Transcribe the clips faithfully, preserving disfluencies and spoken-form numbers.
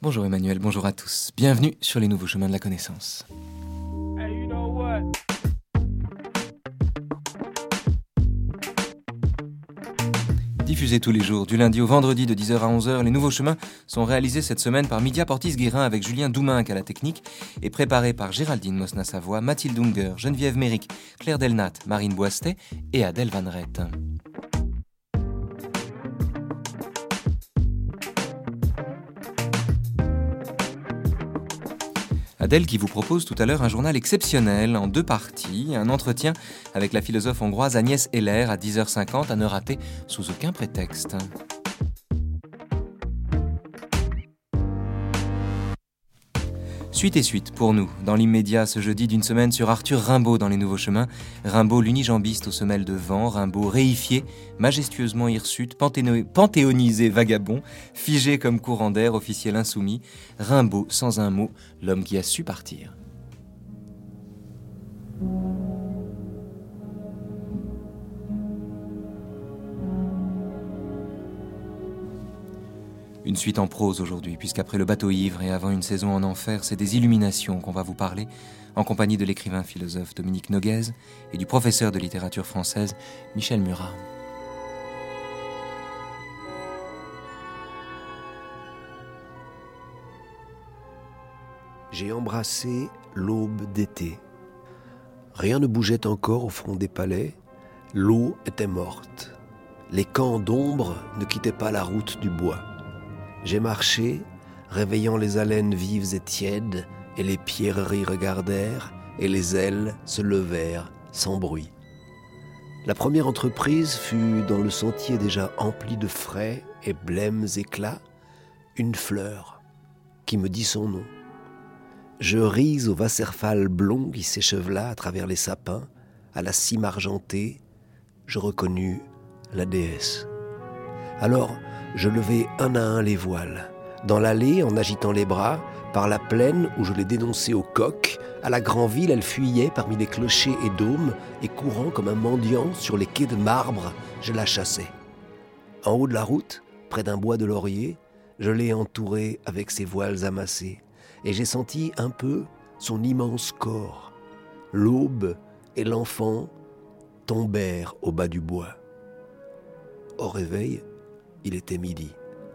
Bonjour Emmanuel, bonjour à tous. Bienvenue sur les nouveaux chemins de la connaissance. Hey, you know what? Diffusés tous les jours, du lundi au vendredi de dix heures à onze heures, les nouveaux chemins sont réalisés cette semaine par Midia Portis-Guérin avec Julien Douminc à la technique et préparés par Géraldine Mosna-Savoie, Mathilde Unger, Geneviève Méric, Claire Delnat, Marine Boistet et Adèle Van Rett. Adèle qui vous propose tout à l'heure un journal exceptionnel en deux parties, un entretien avec la philosophe hongroise Agnès Heller à dix heures cinquante à ne rater sous aucun prétexte. Suite et suite pour nous, dans l'immédiat ce jeudi d'une semaine sur Arthur Rimbaud dans les Nouveaux Chemins. Rimbaud l'unijambiste aux semelles de vent, Rimbaud réifié, majestueusement hirsute, panthéno- panthéonisé vagabond, figé comme courant d'air, officiel insoumis. Rimbaud sans un mot, l'homme qui a su partir. Une suite en prose aujourd'hui, puisqu'après le bateau ivre et avant une saison en enfer, c'est des illuminations qu'on va vous parler, en compagnie de l'écrivain philosophe Dominique Noguez et du professeur de littérature française Michel Murat. J'ai embrassé l'aube d'été. Rien ne bougeait encore au front des palais, l'eau était morte. Les camps d'ombre ne quittaient pas la route du bois. J'ai marché, réveillant les haleines vives et tièdes, et les pierreries regardèrent, et les ailes se levèrent sans bruit. La première entreprise fut, dans le sentier déjà empli de frais et blêmes éclats, une fleur qui me dit son nom. Je ris au Wasserfall blond qui s'échevela à travers les sapins, à la cime argentée, je reconnus la déesse. Alors, je levai un à un les voiles. Dans l'allée, en agitant les bras, par la plaine où je les dénonçais au coq, à la grande-ville, elle fuyait parmi les clochers et dômes, et courant comme un mendiant sur les quais de marbre, je la chassais. En haut de la route, près d'un bois de laurier, je l'ai entourée avec ses voiles amassées, et j'ai senti un peu son immense corps. L'aube et l'enfant tombèrent au bas du bois. Au réveil, il était midi.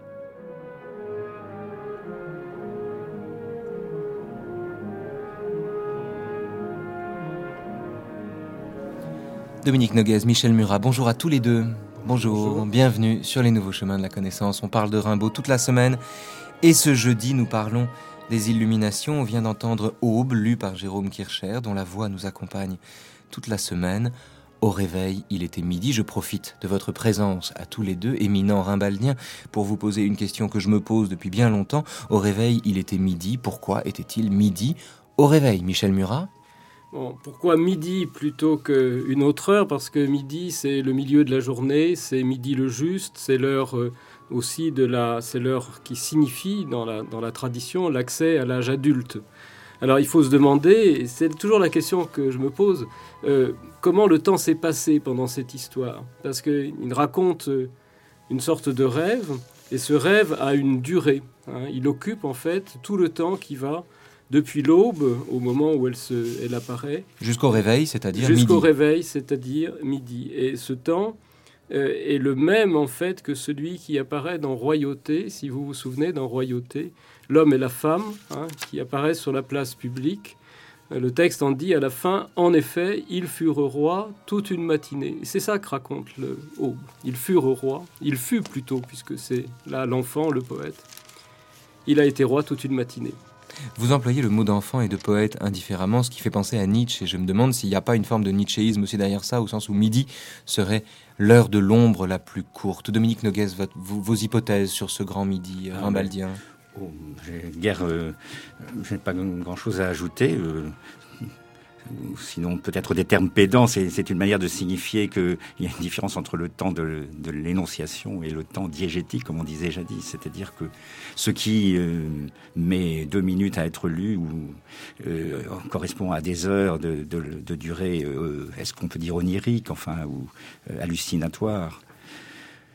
Dominique Noguez, Michel Murat, bonjour à tous les deux. Bonjour, Bonjour. Bienvenue sur les Nouveaux Chemins de la Connaissance. On parle de Rimbaud toute la semaine et ce jeudi nous parlons des illuminations. On vient d'entendre Aube, lu par Jérôme Kircher, dont la voix nous accompagne toute la semaine. Au réveil, il était midi. Je profite de votre présence à tous les deux, éminents rimbaldiens, pour vous poser une question que je me pose depuis bien longtemps. Au réveil, il était midi. Pourquoi était-il midi au réveil, Michel Murat? Bon, pourquoi midi plutôt qu'une autre heure? Parce que midi, c'est le milieu de la journée, c'est midi le juste, c'est l'heure euh, aussi de la, c'est l'heure qui signifie dans la, dans la tradition l'accès à l'âge adulte. Alors il faut se demander, et c'est toujours la question que je me pose, euh, comment le temps s'est passé pendant cette histoire? Parce qu'il raconte euh, une sorte de rêve, et ce rêve a une durée. Hein. Il occupe en fait tout le temps qui va depuis l'aube, au moment où elle, se, elle apparaît. Jusqu'au réveil, c'est-à-dire Jusqu'au midi. réveil, c'est-à-dire midi. Et ce temps euh, est le même en fait que celui qui apparaît dans Royauté, si vous vous souvenez, dans Royauté, l'homme et la femme, hein, qui apparaissent sur la place publique. Euh, le texte en dit à la fin, en effet, ils furent rois toute une matinée. Et c'est ça que raconte le Aube. Ils furent rois, il fut plutôt, puisque c'est là l'enfant, le poète. Il a été roi toute une matinée. Vous employez le mot d'enfant et de poète indifféremment, ce qui fait penser à Nietzsche. Et je me demande s'il n'y a pas une forme de nietzschéisme aussi derrière ça, au sens où midi serait l'heure de l'ombre la plus courte. Dominique Noguez, votre, vos, vos hypothèses sur ce grand midi euh, Ah, rimbaldien. Oh, j'ai guère, euh, j'ai pas grand-chose à ajouter. Euh, sinon, peut-être des termes pédants, c'est, c'est une manière de signifier qu'il y a une différence entre le temps de, de l'énonciation et le temps diégétique, comme on disait jadis. C'est-à-dire que ce qui euh, met deux minutes à être lu ou euh, correspond à des heures de, de, de durée, euh, est-ce qu'on peut dire onirique, enfin, ou euh, hallucinatoire.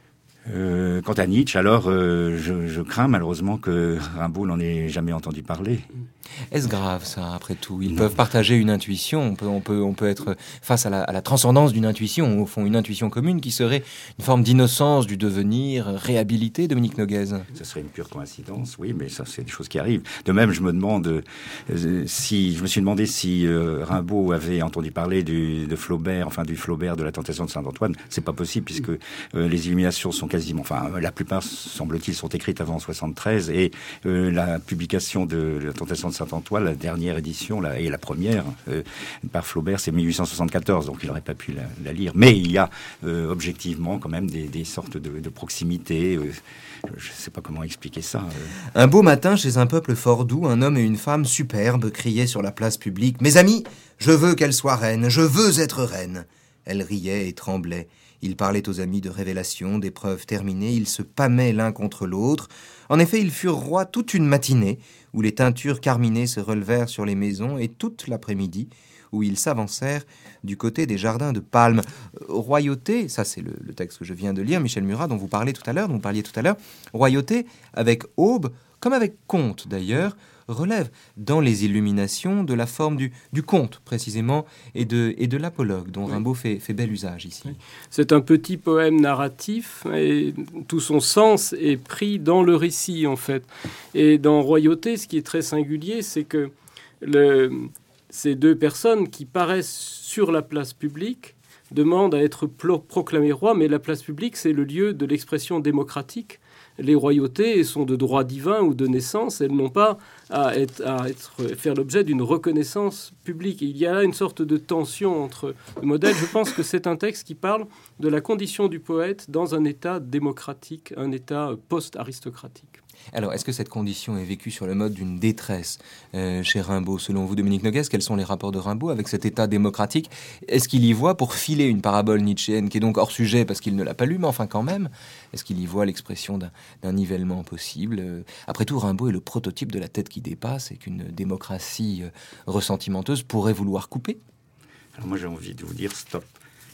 Euh, quant à Nietzsche, alors, euh, je, je crains malheureusement que Rimbaud n'en ait jamais entendu parler. Est-ce grave, ça, après tout? Ils non. peuvent partager une intuition, on peut, on peut, on peut être face à la, à la transcendance d'une intuition, au fond, une intuition commune qui serait une forme d'innocence du devenir réhabilité, Dominique Noguez. Ce serait une pure coïncidence, oui, mais ça, c'est des choses qui arrivent. De même, je me demande euh, si, je me suis demandé si euh, Rimbaud avait entendu parler du, de Flaubert, enfin du Flaubert de la Tentation de Saint-Antoine. C'est pas possible, puisque euh, les Illuminations sont quasiment, enfin, la plupart, semble-t-il, sont écrites avant soixante-treize, et euh, la publication de la Tentation de Saint-Antoine, la dernière édition, la, et la première, euh, par Flaubert, c'est mille huit cent soixante-quatorze, donc il n'aurait pas pu la, la lire. Mais il y a euh, objectivement quand même des, des sortes de, de proximité. Euh, je ne sais pas comment expliquer ça. Euh. Un beau matin, chez un peuple fort doux, un homme et une femme superbes criaient sur la place publique « Mes amis, je veux qu'elle soit reine, je veux être reine !» Elle riait et tremblait. Ils parlaient aux amis de révélations, d'épreuves terminées, ils se pâmaient l'un contre l'autre. En effet, ils furent rois toute une matinée, où les teintures carminées se relevèrent sur les maisons, et toute l'après-midi, où ils s'avancèrent du côté des jardins de palmes. Royauté, ça c'est le, le texte que je viens de lire, Michel Murat, dont vous parlez tout à l'heure, dont vous parliez tout à l'heure, royauté, avec aube, comme avec conte d'ailleurs, relève dans les Illuminations de la forme du, du conte, précisément, et de, et de l'apologue, dont oui. Rimbaud fait, fait bel usage ici. Oui. C'est un petit poème narratif, et tout son sens est pris dans le récit, en fait. Et dans Royauté, ce qui est très singulier, c'est que le, ces deux personnes qui paraissent sur la place publique demandent à être pro- proclamées rois, mais la place publique, c'est le lieu de l'expression démocratique. Les royautés sont de droit divin ou de naissance, elles n'ont pas à, être, à être, faire l'objet d'une reconnaissance publique. Il y a là une sorte de tension entre les modèles. Je pense que c'est un texte qui parle de la condition du poète dans un état démocratique, un état post-aristocratique. Alors, est-ce que cette condition est vécue sur le mode d'une détresse euh, chez Rimbaud? Selon vous, Dominique Noguez, quels sont les rapports de Rimbaud avec cet état démocratique? Est-ce qu'il y voit, pour filer une parabole nietzschéenne, qui est donc hors sujet parce qu'il ne l'a pas lu, mais enfin quand même, est-ce qu'il y voit l'expression d'un, d'un nivellement possible? Après tout, Rimbaud est le prototype de la tête qui dépasse et qu'une démocratie ressentimenteuse pourrait vouloir couper. Alors moi, j'ai envie de vous dire stop.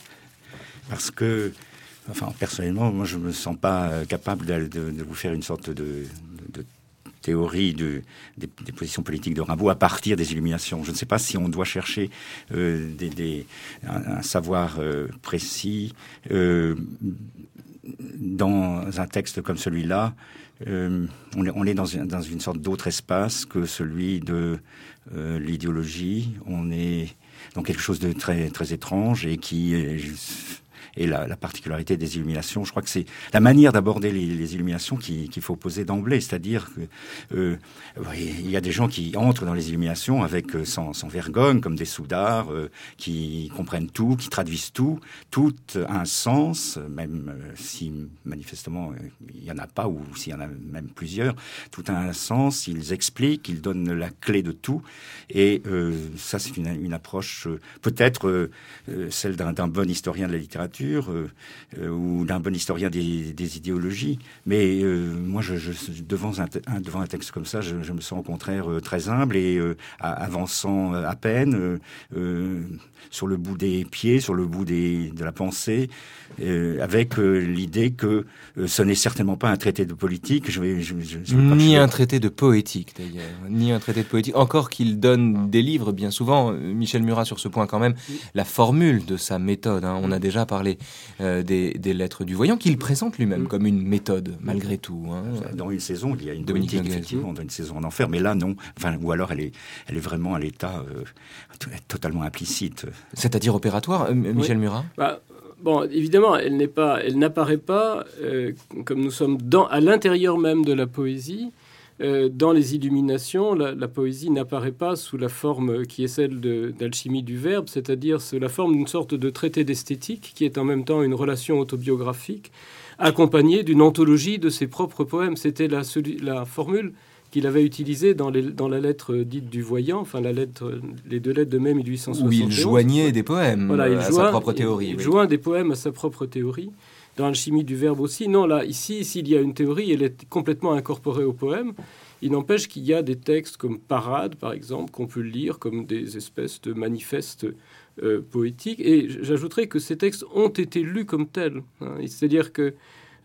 Parce que... Enfin, personnellement, moi, je ne me sens pas capable de, de, de vous faire une sorte de, de, de théorie de, des, des positions politiques de Rimbaud à partir des Illuminations. Je ne sais pas si on doit chercher euh, des, des, un, un savoir euh, précis euh, dans un texte comme celui-là. Euh, on, est, on est dans une, dans une sorte d'autre espace que celui de euh, l'idéologie. On est dans quelque chose de très, très étrange et qui est... Et la, la particularité des Illuminations, je crois que c'est la manière d'aborder les, les Illuminations qui, qu'il faut poser d'emblée. C'est-à-dire que euh, il y a des gens qui entrent dans les Illuminations avec sans, sans vergogne, comme des soudards, euh, qui comprennent tout, qui traduisent tout, tout a un sens, même euh, si manifestement il y en a pas ou s'il y en a même plusieurs, tout a un sens. Ils expliquent, ils donnent la clé de tout. Et euh, ça, c'est une, une approche euh, peut-être euh, celle d'un, d'un bon historien de la littérature. Euh, euh, ou d'un bon historien des, des idéologies, mais euh, moi, je, je, devant, un, un, devant un texte comme ça, je, je me sens au contraire euh, très humble et euh, avançant à peine, euh, euh, sur le bout des pieds, sur le bout des, de la pensée, euh, avec euh, l'idée que euh, ce n'est certainement pas un traité de politique. Je vais, je, je, je vais ni pas un traité de poétique, d'ailleurs, ni un traité de poétique. Encore qu'il donne des livres, bien souvent, Michel Murat sur ce point quand même, la formule de sa méthode. Hein, on a déjà parlé Euh, des, des lettres du voyant qu'il présente lui-même mmh. comme une méthode malgré tout. Hein. Dans une saison, il y a une Dominique politique, effectivement, dans une saison en enfer, mais là non. Enfin, ou alors elle est, elle est vraiment à l'état euh, totalement implicite. C'est-à-dire opératoire, euh, Michel oui. Murat. Bah, bon, évidemment, elle n'est pas, elle n'apparaît pas euh, comme nous sommes dans, à l'intérieur même de la poésie. Euh, dans les Illuminations, la, la poésie n'apparaît pas sous la forme qui est celle de, d'alchimie du verbe, c'est-à-dire sous la forme d'une sorte de traité d'esthétique qui est en même temps une relation autobiographique, accompagnée d'une anthologie de ses propres poèmes. C'était la, celui, la formule qu'il avait utilisée dans, les, dans la lettre dite du voyant, enfin la lettre, les deux lettres de mai mille huit cent soixante et onze. Où il joignait des poèmes voilà, il à joint, sa propre théorie. Il, il oui. joint des poèmes à sa propre théorie. Dans l'alchimie du verbe aussi. Non, là, ici, s'il y a une théorie, elle est complètement incorporée au poème. Il n'empêche qu'il y a des textes comme Parade, par exemple, qu'on peut lire comme des espèces de manifestes euh, poétiques. Et j'ajouterais que ces textes ont été lus comme tels. Hein. C'est-à-dire que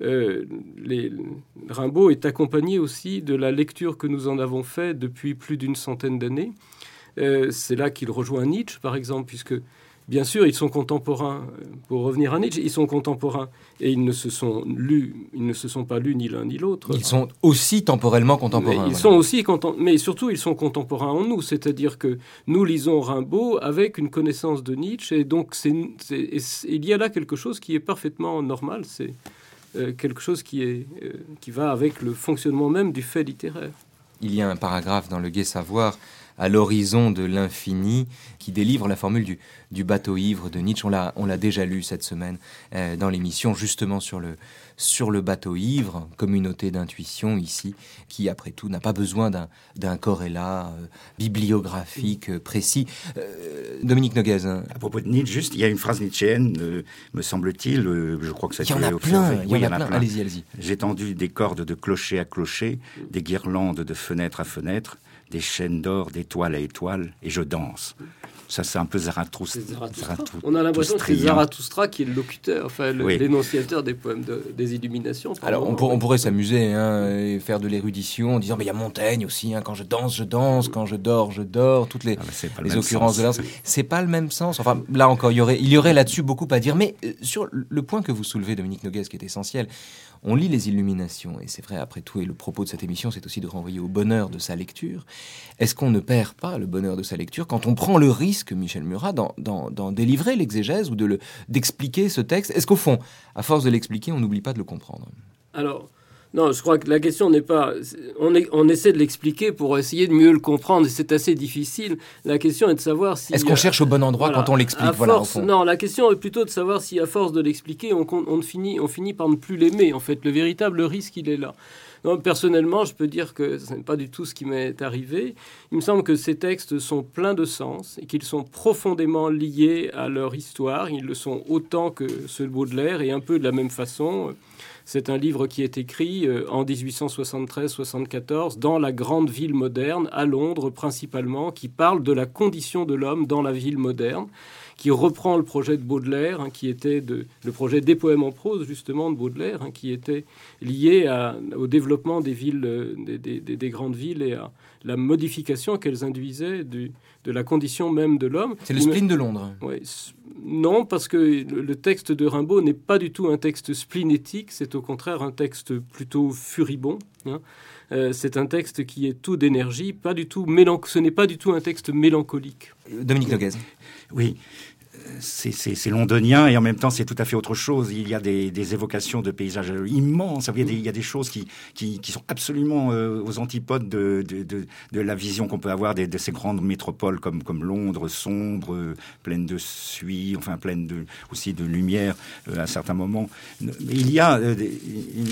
euh, les, Rimbaud est accompagné aussi de la lecture que nous en avons fait depuis plus d'une centaine d'années. Euh, c'est là qu'il rejoint Nietzsche, par exemple, puisque, bien sûr, ils sont contemporains. Pour revenir à Nietzsche, ils sont contemporains. Et ils ne se sont lus, ils ne se sont pas lus ni l'un ni l'autre. Ils sont aussi temporellement contemporains. Mais ils sont aussi contem- mais surtout, ils sont contemporains en nous. C'est-à-dire que nous lisons Rimbaud avec une connaissance de Nietzsche. Et donc, c'est, c'est, et c'est, il y a là quelque chose qui est parfaitement normal. C'est euh, quelque chose qui, est, euh, qui va avec le fonctionnement même du fait littéraire. Il y a un paragraphe dans Le Gai Savoir, à l'horizon de l'infini, qui délivre la formule du, du bateau ivre de Nietzsche. On l'a, on l'a déjà lu cette semaine euh, dans l'émission, justement sur le, sur le bateau ivre, communauté d'intuition ici, qui après tout n'a pas besoin d'un, d'un corrélat euh, bibliographique euh, précis. Euh, Dominique Noguez. Hein. À propos de Nietzsche, juste, il y a une phrase nietzschéenne, euh, me semble-t-il, euh, je crois que ça Il y en a plein, il y en a plein. Allez-y, allez-y. J'ai tendu des cordes de clocher à clocher, des guirlandes de fenêtre à fenêtre, des chaînes d'or d'étoile à étoile, et je danse. Ça, c'est un peu Zarathustra. Zarathustra. On a l'impression que c'est Zarathustra qui est le locuteur, enfin le, oui. l'énonciateur des poèmes de, des Illuminations. Alors, on, pour, on pourrait s'amuser hein, et faire de l'érudition en disant mais il y a Montaigne aussi. Hein, quand je danse, je danse. Quand je dors, je dors. Toutes les, ah, les occurrences sens. de l'art. C'est pas le même sens. Enfin, là encore, il y aurait, il y aurait là-dessus beaucoup à dire. Mais euh, sur le point que vous soulevez, Dominique Noguez, qui est essentiel. On lit les Illuminations, et c'est vrai, après tout, et le propos de cette émission, c'est aussi de renvoyer au bonheur de sa lecture. Est-ce qu'on ne perd pas le bonheur de sa lecture quand on prend le risque, Michel Murat, d'en, d'en, d'en délivrer l'exégèse ou de le, d'expliquer ce texte ? Est-ce qu'au fond, à force de l'expliquer, on n'oublie pas de le comprendre ? Alors, non, je crois que la question n'est pas... On, est, on essaie de l'expliquer pour essayer de mieux le comprendre, et c'est assez difficile. La question est de savoir si... Est-ce qu'on cherche au bon endroit voilà, quand on l'explique à voilà, force, Non, la question est plutôt de savoir si, à force de l'expliquer, on, on, finit, on finit par ne plus l'aimer. En fait, le véritable risque, il est là. Donc, personnellement, je peux dire que ce n'est pas du tout ce qui m'est arrivé. Il me semble que ces textes sont pleins de sens et qu'ils sont profondément liés à leur histoire. Ils le sont autant que ceux de Baudelaire, et un peu de la même façon... C'est un livre qui est écrit en dix-huit cent soixante-treize soixante-quatorze dans la grande ville moderne, à Londres principalement, qui parle de la condition de l'homme dans la ville moderne, qui reprend le projet de Baudelaire, hein, qui était de, le projet des poèmes en prose, justement, de Baudelaire, hein, qui était lié à, au développement des villes, des, des, des grandes villes et à la modification qu'elles induisaient du, de la condition même de l'homme. C'est le spleen de Londres. Oui. Non, parce que le texte de Rimbaud n'est pas du tout un texte splénétique, c'est au contraire un texte plutôt furibond. Hein. Euh, c'est un texte qui est tout d'énergie, pas du tout mélan... ce n'est pas du tout un texte mélancolique. Dominique Noguez. Oui. C'est, c'est, c'est londonien et en même temps c'est tout à fait autre chose. Il y a des, des évocations de paysages immenses. Il y a des, il y a des choses qui, qui, qui sont absolument euh, aux antipodes de, de, de, de la vision qu'on peut avoir de, de ces grandes métropoles comme, comme Londres, sombres, euh, pleines de suie, enfin pleines de, aussi de lumière euh, à certains moments. Mais il y a euh, des,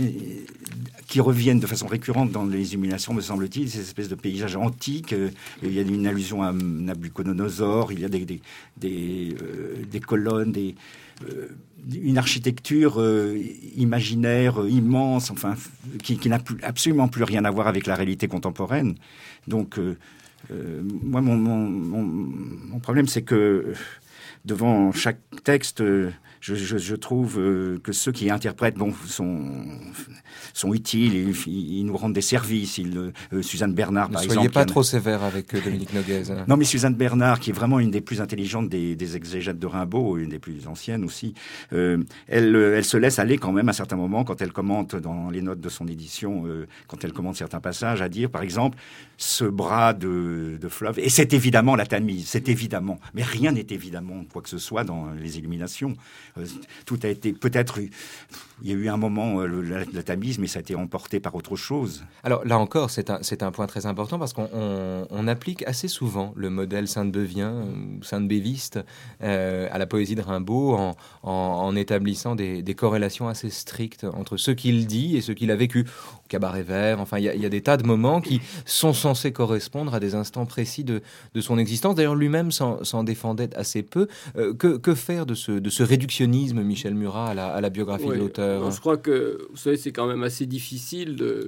qui reviennent de façon récurrente dans les Illuminations, me semble-t-il, ces espèces de paysages antiques. Euh, il y a une allusion à Nabucodonosor, il y a des, des, des euh, des colonnes, des, euh, une architecture euh, imaginaire euh, immense, enfin, qui, qui n'a plus, absolument plus rien à voir avec la réalité contemporaine. Donc, euh, euh, moi, mon, mon, mon, mon problème, c'est que devant chaque texte, je, je, je trouve que ceux qui interprètent bon, sont, sont utiles, ils, ils nous rendent des services. Ils, euh, Suzanne Bernard, ne par exemple... Ne soyez pas trop sévère avec euh, Dominique Noguez. Hein. Non, mais Suzanne Bernard, qui est vraiment une des plus intelligentes des, des exégètes de Rimbaud, une des plus anciennes aussi, euh, elle, elle se laisse aller quand même à certains moments, quand elle commente dans les notes de son édition, euh, quand elle commente certains passages, à dire, par exemple, ce bras de, de fleuve, et c'est évidemment la Tamise, c'est évidemment, mais rien n'est évidemment quoi que ce soit dans les Illuminations. Euh, tout a été, peut-être, il y a eu un moment, euh, la, la Tamise, mais ça a été emporté par autre chose. Alors là encore, c'est un, c'est un point très important parce qu'on on, on applique assez souvent le modèle sainte-bevien, sainte-béviste euh, à la poésie de Rimbaud en, en, en établissant des, des corrélations assez strictes entre ce qu'il dit et ce qu'il a vécu. Au Cabaret Vert, enfin, il y, y a des tas de moments qui sont censés correspondre à des instants précis de, de son existence. D'ailleurs, lui-même s'en, s'en défendait assez peu. Euh, que, que faire de ce, de ce réductionnisme, Michel Murat, à la, à la biographie oui, de l'auteur ? Je crois que, vous savez, c'est quand même assez difficile de...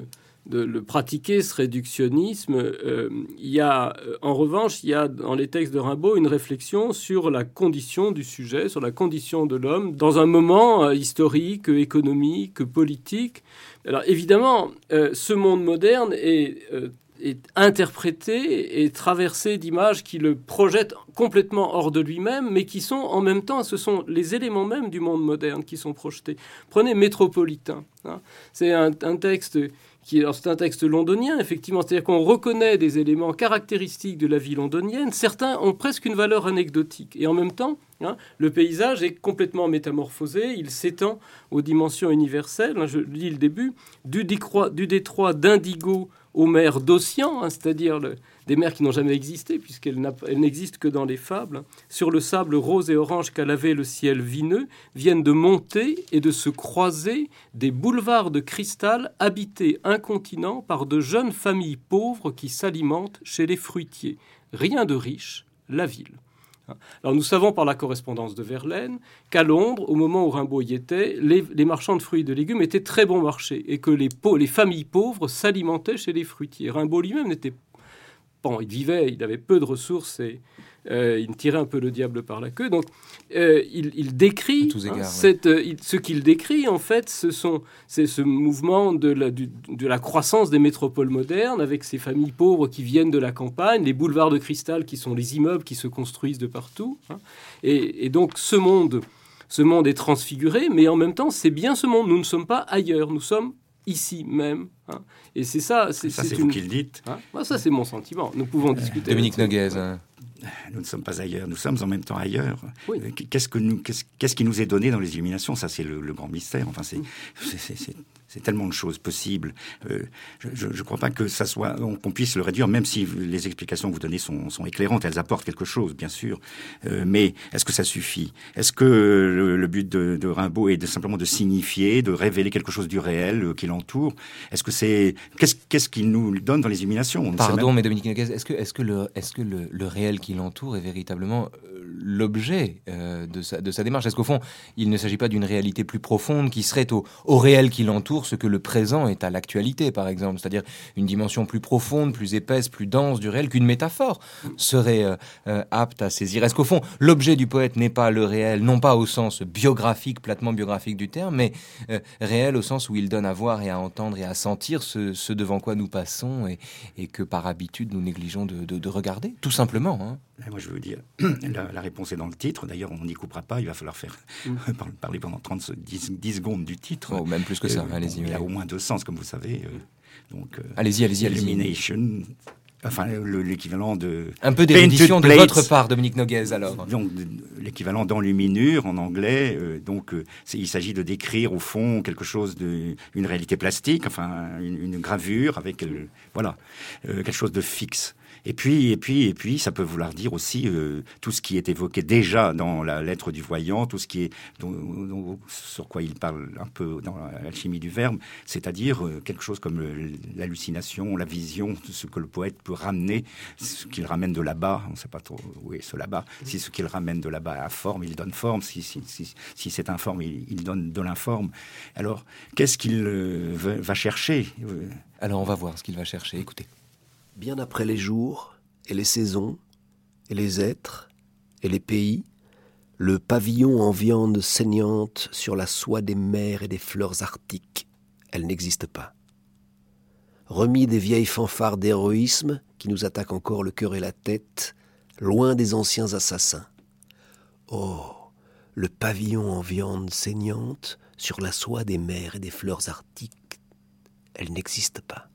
de le pratiquer, ce réductionnisme. Euh, il y a, en revanche, il y a dans les textes de Rimbaud une réflexion sur la condition du sujet, sur la condition de l'homme, dans un moment euh, historique, économique, politique. Alors évidemment, euh, ce monde moderne est, euh, est interprété et traversé d'images qui le projettent complètement hors de lui-même, mais qui sont en même temps, ce sont les éléments mêmes du monde moderne qui sont projetés. Prenez Métropolitain. Hein. C'est un, un texte... Qui, alors c'est un texte londonien, effectivement, c'est-à-dire qu'on reconnaît des éléments caractéristiques de la vie londonienne. Certains ont presque une valeur anecdotique. Et en même temps, hein, le paysage est complètement métamorphosé. Il s'étend aux dimensions universelles. Je lis le début. Du, décroît, du détroit d'Indigo aux mers d'Ossian, hein, c'est-à-dire le, des mers qui n'ont jamais existé, puisqu'elles elles n'existent que dans les fables, hein, sur le sable rose et orange qu'a lavé le ciel vineux, viennent de monter et de se croiser des boulevards de cristal habités incontinent par de jeunes familles pauvres qui s'alimentent chez les fruitiers. Rien de riche, la ville. Alors nous savons par la correspondance de Verlaine qu'à Londres, au moment où Rimbaud y était, les, les marchands de fruits et de légumes étaient très bon marché et que les, pau- les familles pauvres s'alimentaient chez les fruitiers. Rimbaud lui-même n'était bon, il vivait, il avait peu de ressources et euh, il tirait un peu le diable par la queue. Donc euh, il, il décrit tous égards, hein, ouais. cette, euh, il, ce qu'il décrit en fait, ce sont, c'est ce mouvement de la, du, de la croissance des métropoles modernes avec ces familles pauvres qui viennent de la campagne, les boulevards de cristal qui sont les immeubles qui se construisent de partout. Hein, et, et donc ce monde, ce monde est transfiguré, mais en même temps c'est bien ce monde. Nous ne sommes pas ailleurs, nous sommes ici même. Hein. Et c'est ça. C'est, ça, c'est, c'est une... vous qui le dites. Hein, moi, ça, c'est mon sentiment. Nous pouvons discuter. Dominique Noguez. Hein. Nous ne sommes pas ailleurs, nous sommes en même temps ailleurs. Oui. Qu'est-ce, que nous, qu'est-ce, qu'est-ce qui nous est donné dans les Illuminations ? Ça, c'est le, le grand mystère. Enfin, c'est, c'est, c'est, c'est, c'est tellement de choses possibles. Euh, je ne crois pas que ça soit, qu'on puisse le réduire, même si les explications que vous donnez sont, sont éclairantes. Elles apportent quelque chose, bien sûr. Euh, mais est-ce que ça suffit ? Est-ce que le, le but de, de Rimbaud est de, simplement de signifier, de révéler quelque chose du réel euh, qui l'entoure ? Est-ce que c'est qu'est-ce, qu'est-ce qu'il nous donne dans les Illuminations ? Pardon, même... mais Dominique Noguez, est-ce que, est-ce que, le, est-ce que le, le réel qui l'entoure est véritablement euh, l'objet euh, de, sa, de sa démarche ? Est-ce qu'au fond, il ne s'agit pas d'une réalité plus profonde qui serait au, au réel qui l'entoure ce que le présent est à l'actualité, par exemple ? C'est-à-dire une dimension plus profonde, plus épaisse, plus dense du réel qu'une métaphore serait euh, euh, apte à saisir. Est-ce qu'au fond, l'objet du poète n'est pas le réel, non pas au sens biographique, platement biographique du terme, mais euh, réel au sens où il donne à voir et à entendre et à sentir ce, ce devant quoi nous passons et, et que par habitude nous négligeons de, de, de regarder, tout simplement. Hein. Moi, je veux dire, la, la réponse est dans le titre. D'ailleurs, on n'y coupera pas. Il va falloir faire mmh. parler pendant trente, dix, dix secondes du titre. Oh, même plus que ça. Euh, allez-y. Bon, il y a oui. au moins deux sens, comme vous savez. Euh, donc, euh, allez-y, allez-y, Illumination. allez-y. Enfin, le, l'équivalent de... Un peu d'érudition de votre part, Dominique Noguez, alors. Donc, de, l'équivalent d'enluminure, en anglais. Euh, donc, euh, c'est, il s'agit de décrire, au fond, quelque chose de... une réalité plastique, enfin, une, une gravure avec... Euh, voilà, euh, quelque chose de fixe. Et puis, et puis, et puis, ça peut vouloir dire aussi euh, tout ce qui est évoqué déjà dans la lettre du voyant, tout ce qui est dont, dont, sur quoi il parle un peu dans l'alchimie du verbe, c'est-à-dire euh, quelque chose comme le, l'hallucination, la vision, ce que le poète peut ramener, ce qu'il ramène de là-bas, on ne sait pas trop où est ce là-bas. Si ce qu'il ramène de là-bas a forme, il donne forme. Si, si, si, si c'est informe, il, il donne de l'informe. Alors, qu'est-ce qu'il euh, va chercher ? Alors, on va voir ce qu'il va chercher. Écoutez. Bien après les jours, et les saisons, et les êtres, et les pays, le pavillon en viande saignante sur la soie des mers et des fleurs arctiques, elle n'existe pas. Remis des vieilles fanfares d'héroïsme qui nous attaquent encore le cœur et la tête, loin des anciens assassins. Oh, le pavillon en viande saignante sur la soie des mers et des fleurs arctiques, elle n'existe pas.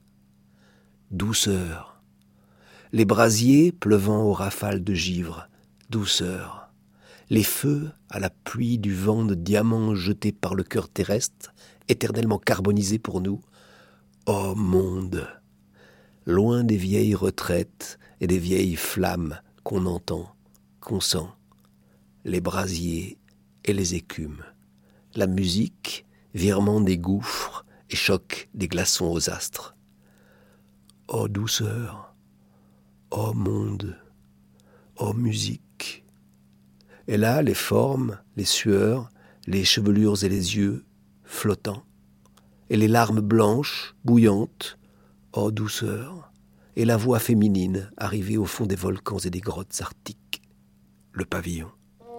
Douceur. Les brasiers pleuvant aux rafales de givre, douceur. Les feux à la pluie du vent de diamants jetés par le cœur terrestre, éternellement carbonisé pour nous. Ô monde, loin des vieilles retraites et des vieilles flammes qu'on entend, qu'on sent, les brasiers et les écumes, la musique, virement des gouffres et choc des glaçons aux astres. Ô douceur, ô monde, ô musique. Et là, les formes, les sueurs, les chevelures et les yeux flottants, et les larmes blanches, bouillantes, Oh douceur, et la voix féminine arrivée au fond des volcans et des grottes arctiques. Le pavillon.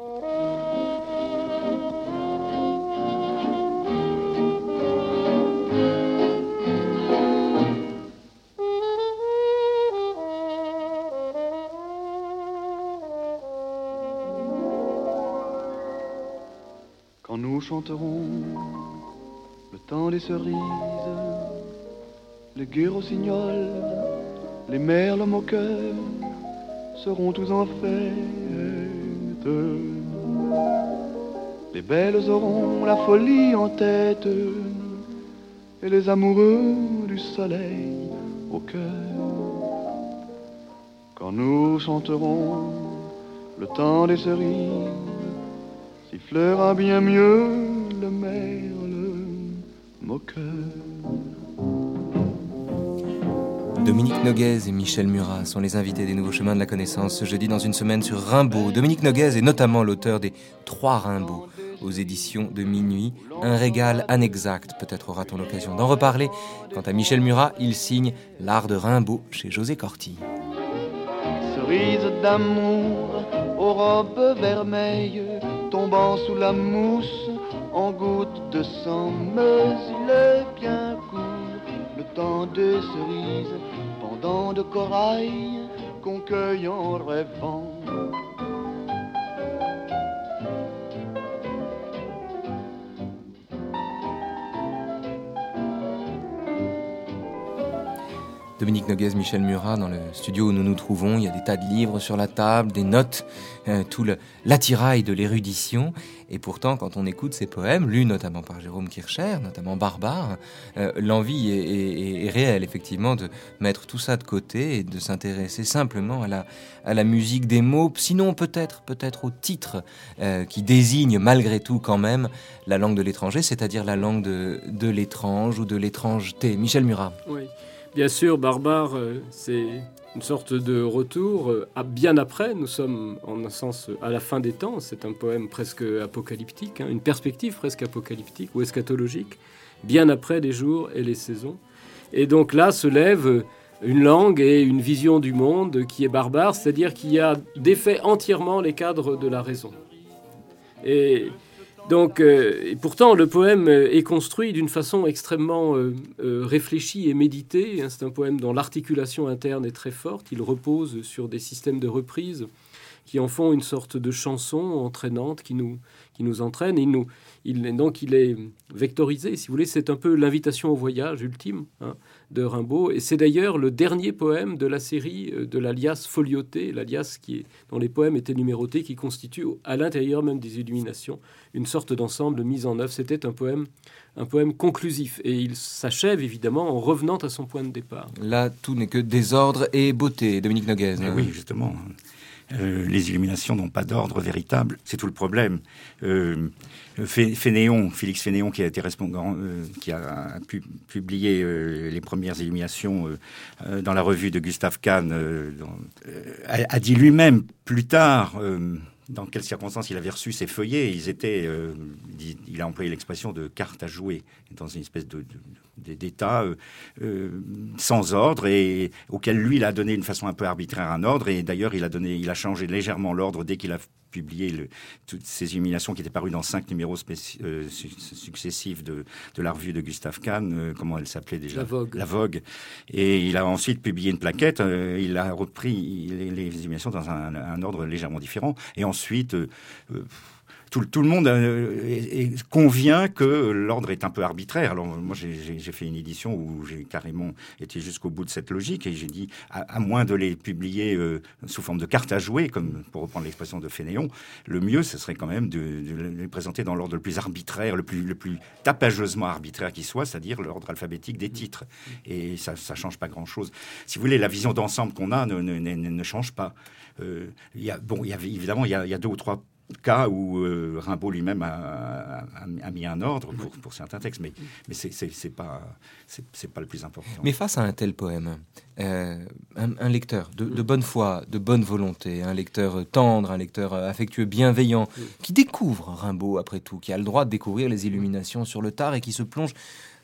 Quand nous chanterons le temps des cerises, les gus rossignols, les merles moqueurs seront tous en fête. Les belles auront la folie en tête et les amoureux du soleil au cœur. Quand nous chanterons le temps des cerises, sifflera bien mieux le merle moqueur. Dominique Noguez et Michel Murat sont les invités des Nouveaux Chemins de la Connaissance ce jeudi dans une semaine sur Rimbaud. Dominique Noguez est notamment l'auteur des Trois Rimbaud aux éditions de Minuit. Un régal inexact, peut-être aura-t-on l'occasion d'en reparler. Quant à Michel Murat, il signe L'Art de Rimbaud chez José Corti. Cerise d'amour aux robes vermeilles, tombant sous la mousse en gouttes de sang, mais il est bien court le temps des cerises, pendant de corail qu'on cueille en rêvant. Dominique Noguez, Michel Murat, dans le studio où nous nous trouvons, il y a des tas de livres sur la table, des notes, euh, tout le, l'attirail de l'érudition. Et pourtant, quand on écoute ces poèmes, lus notamment par Jérôme Kircher, notamment Barbare, euh, l'envie est, est, est réelle, effectivement, de mettre tout ça de côté et de s'intéresser simplement à la, à la musique des mots, sinon peut-être, peut-être au titre euh, qui désigne malgré tout quand même la langue de l'étranger, c'est-à-dire la langue de, de l'étrange ou de l'étrangeté. Michel Murat. Oui. Bien sûr, Barbare, c'est une sorte de retour à bien après. Nous sommes en un sens à la fin des temps. C'est un poème presque apocalyptique, hein, une perspective presque apocalyptique ou eschatologique, bien après les jours et les saisons. Et donc là se lève une langue et une vision du monde qui est barbare, c'est-à-dire qui a défait entièrement les cadres de la raison. Et donc, euh, et pourtant, le poème est construit d'une façon extrêmement euh, euh, réfléchie et méditée. C'est un poème dont l'articulation interne est très forte. Il repose sur des systèmes de reprise qui en font une sorte de chanson entraînante qui nous, qui nous entraîne. Il nous, il, donc, il est vectorisé, si vous voulez. C'est un peu l'invitation au voyage ultime, hein, de Rimbaud. Et c'est d'ailleurs le dernier poème de la série de l'alias folioté, l'alias qui est, dont les poèmes étaient numérotés, qui constitue à l'intérieur même des Illuminations une sorte d'ensemble mis en œuvre. C'était un poème, un poème conclusif. Et il s'achève évidemment en revenant à son point de départ. Là, tout n'est que désordre et beauté. Dominique Noguez. Mais oui, justement. Euh, les Illuminations n'ont pas d'ordre véritable, c'est tout le problème. Euh, Fénéon, Félix Fénéon, qui a été responsable, euh, qui a pu publier euh, les premières Illuminations euh, dans la revue de Gustave Kahn, euh, dans, euh, a, a dit lui-même plus tard. Euh, dans quelles circonstances il avait reçu ces feuillets. Ils étaient, euh, il, il a employé l'expression de cartes à jouer, dans une espèce de, de, d'état euh, euh, sans ordre, et auquel lui, il a donné une façon un peu arbitraire un ordre, et d'ailleurs, il a, donné, il a changé légèrement l'ordre dès qu'il a publié le, toutes ces illuminations qui étaient parues dans cinq numéros spéci- euh, su- successifs de, de la revue de Gustave Kahn, euh, comment elle s'appelait déjà ? La Vogue. La Vogue. Et il a ensuite publié une plaquette, euh, il a repris les, les illuminations dans un, un ordre légèrement différent, et ensuite... Euh, euh, Tout, tout le monde euh, est, est, convient que l'ordre est un peu arbitraire. Alors moi, j'ai, j'ai, j'ai fait une édition où j'ai carrément été jusqu'au bout de cette logique et j'ai dit, à, à moins de les publier euh, sous forme de cartes à jouer, comme pour reprendre l'expression de Fénéon, le mieux, ce serait quand même de, de les présenter dans l'ordre le plus arbitraire, le plus, le plus tapageusement arbitraire qui soit, c'est-à-dire l'ordre alphabétique des titres. Et ça ne change pas grand-chose. Si vous voulez, la vision d'ensemble qu'on a ne, ne, ne, ne change pas. Euh, y a, bon, y a, évidemment, il y a, y a deux ou trois cas où euh, Rimbaud lui-même a, a, a mis un ordre pour, pour certains textes, mais, mais c'est, c'est, c'est, pas, c'est, c'est pas le plus important. Mais face à un tel poème, euh, un, un lecteur de, de bonne foi, de bonne volonté, un lecteur tendre, un lecteur affectueux, bienveillant, qui découvre Rimbaud après tout, qui a le droit de découvrir les Illuminations sur le tard et qui se plonge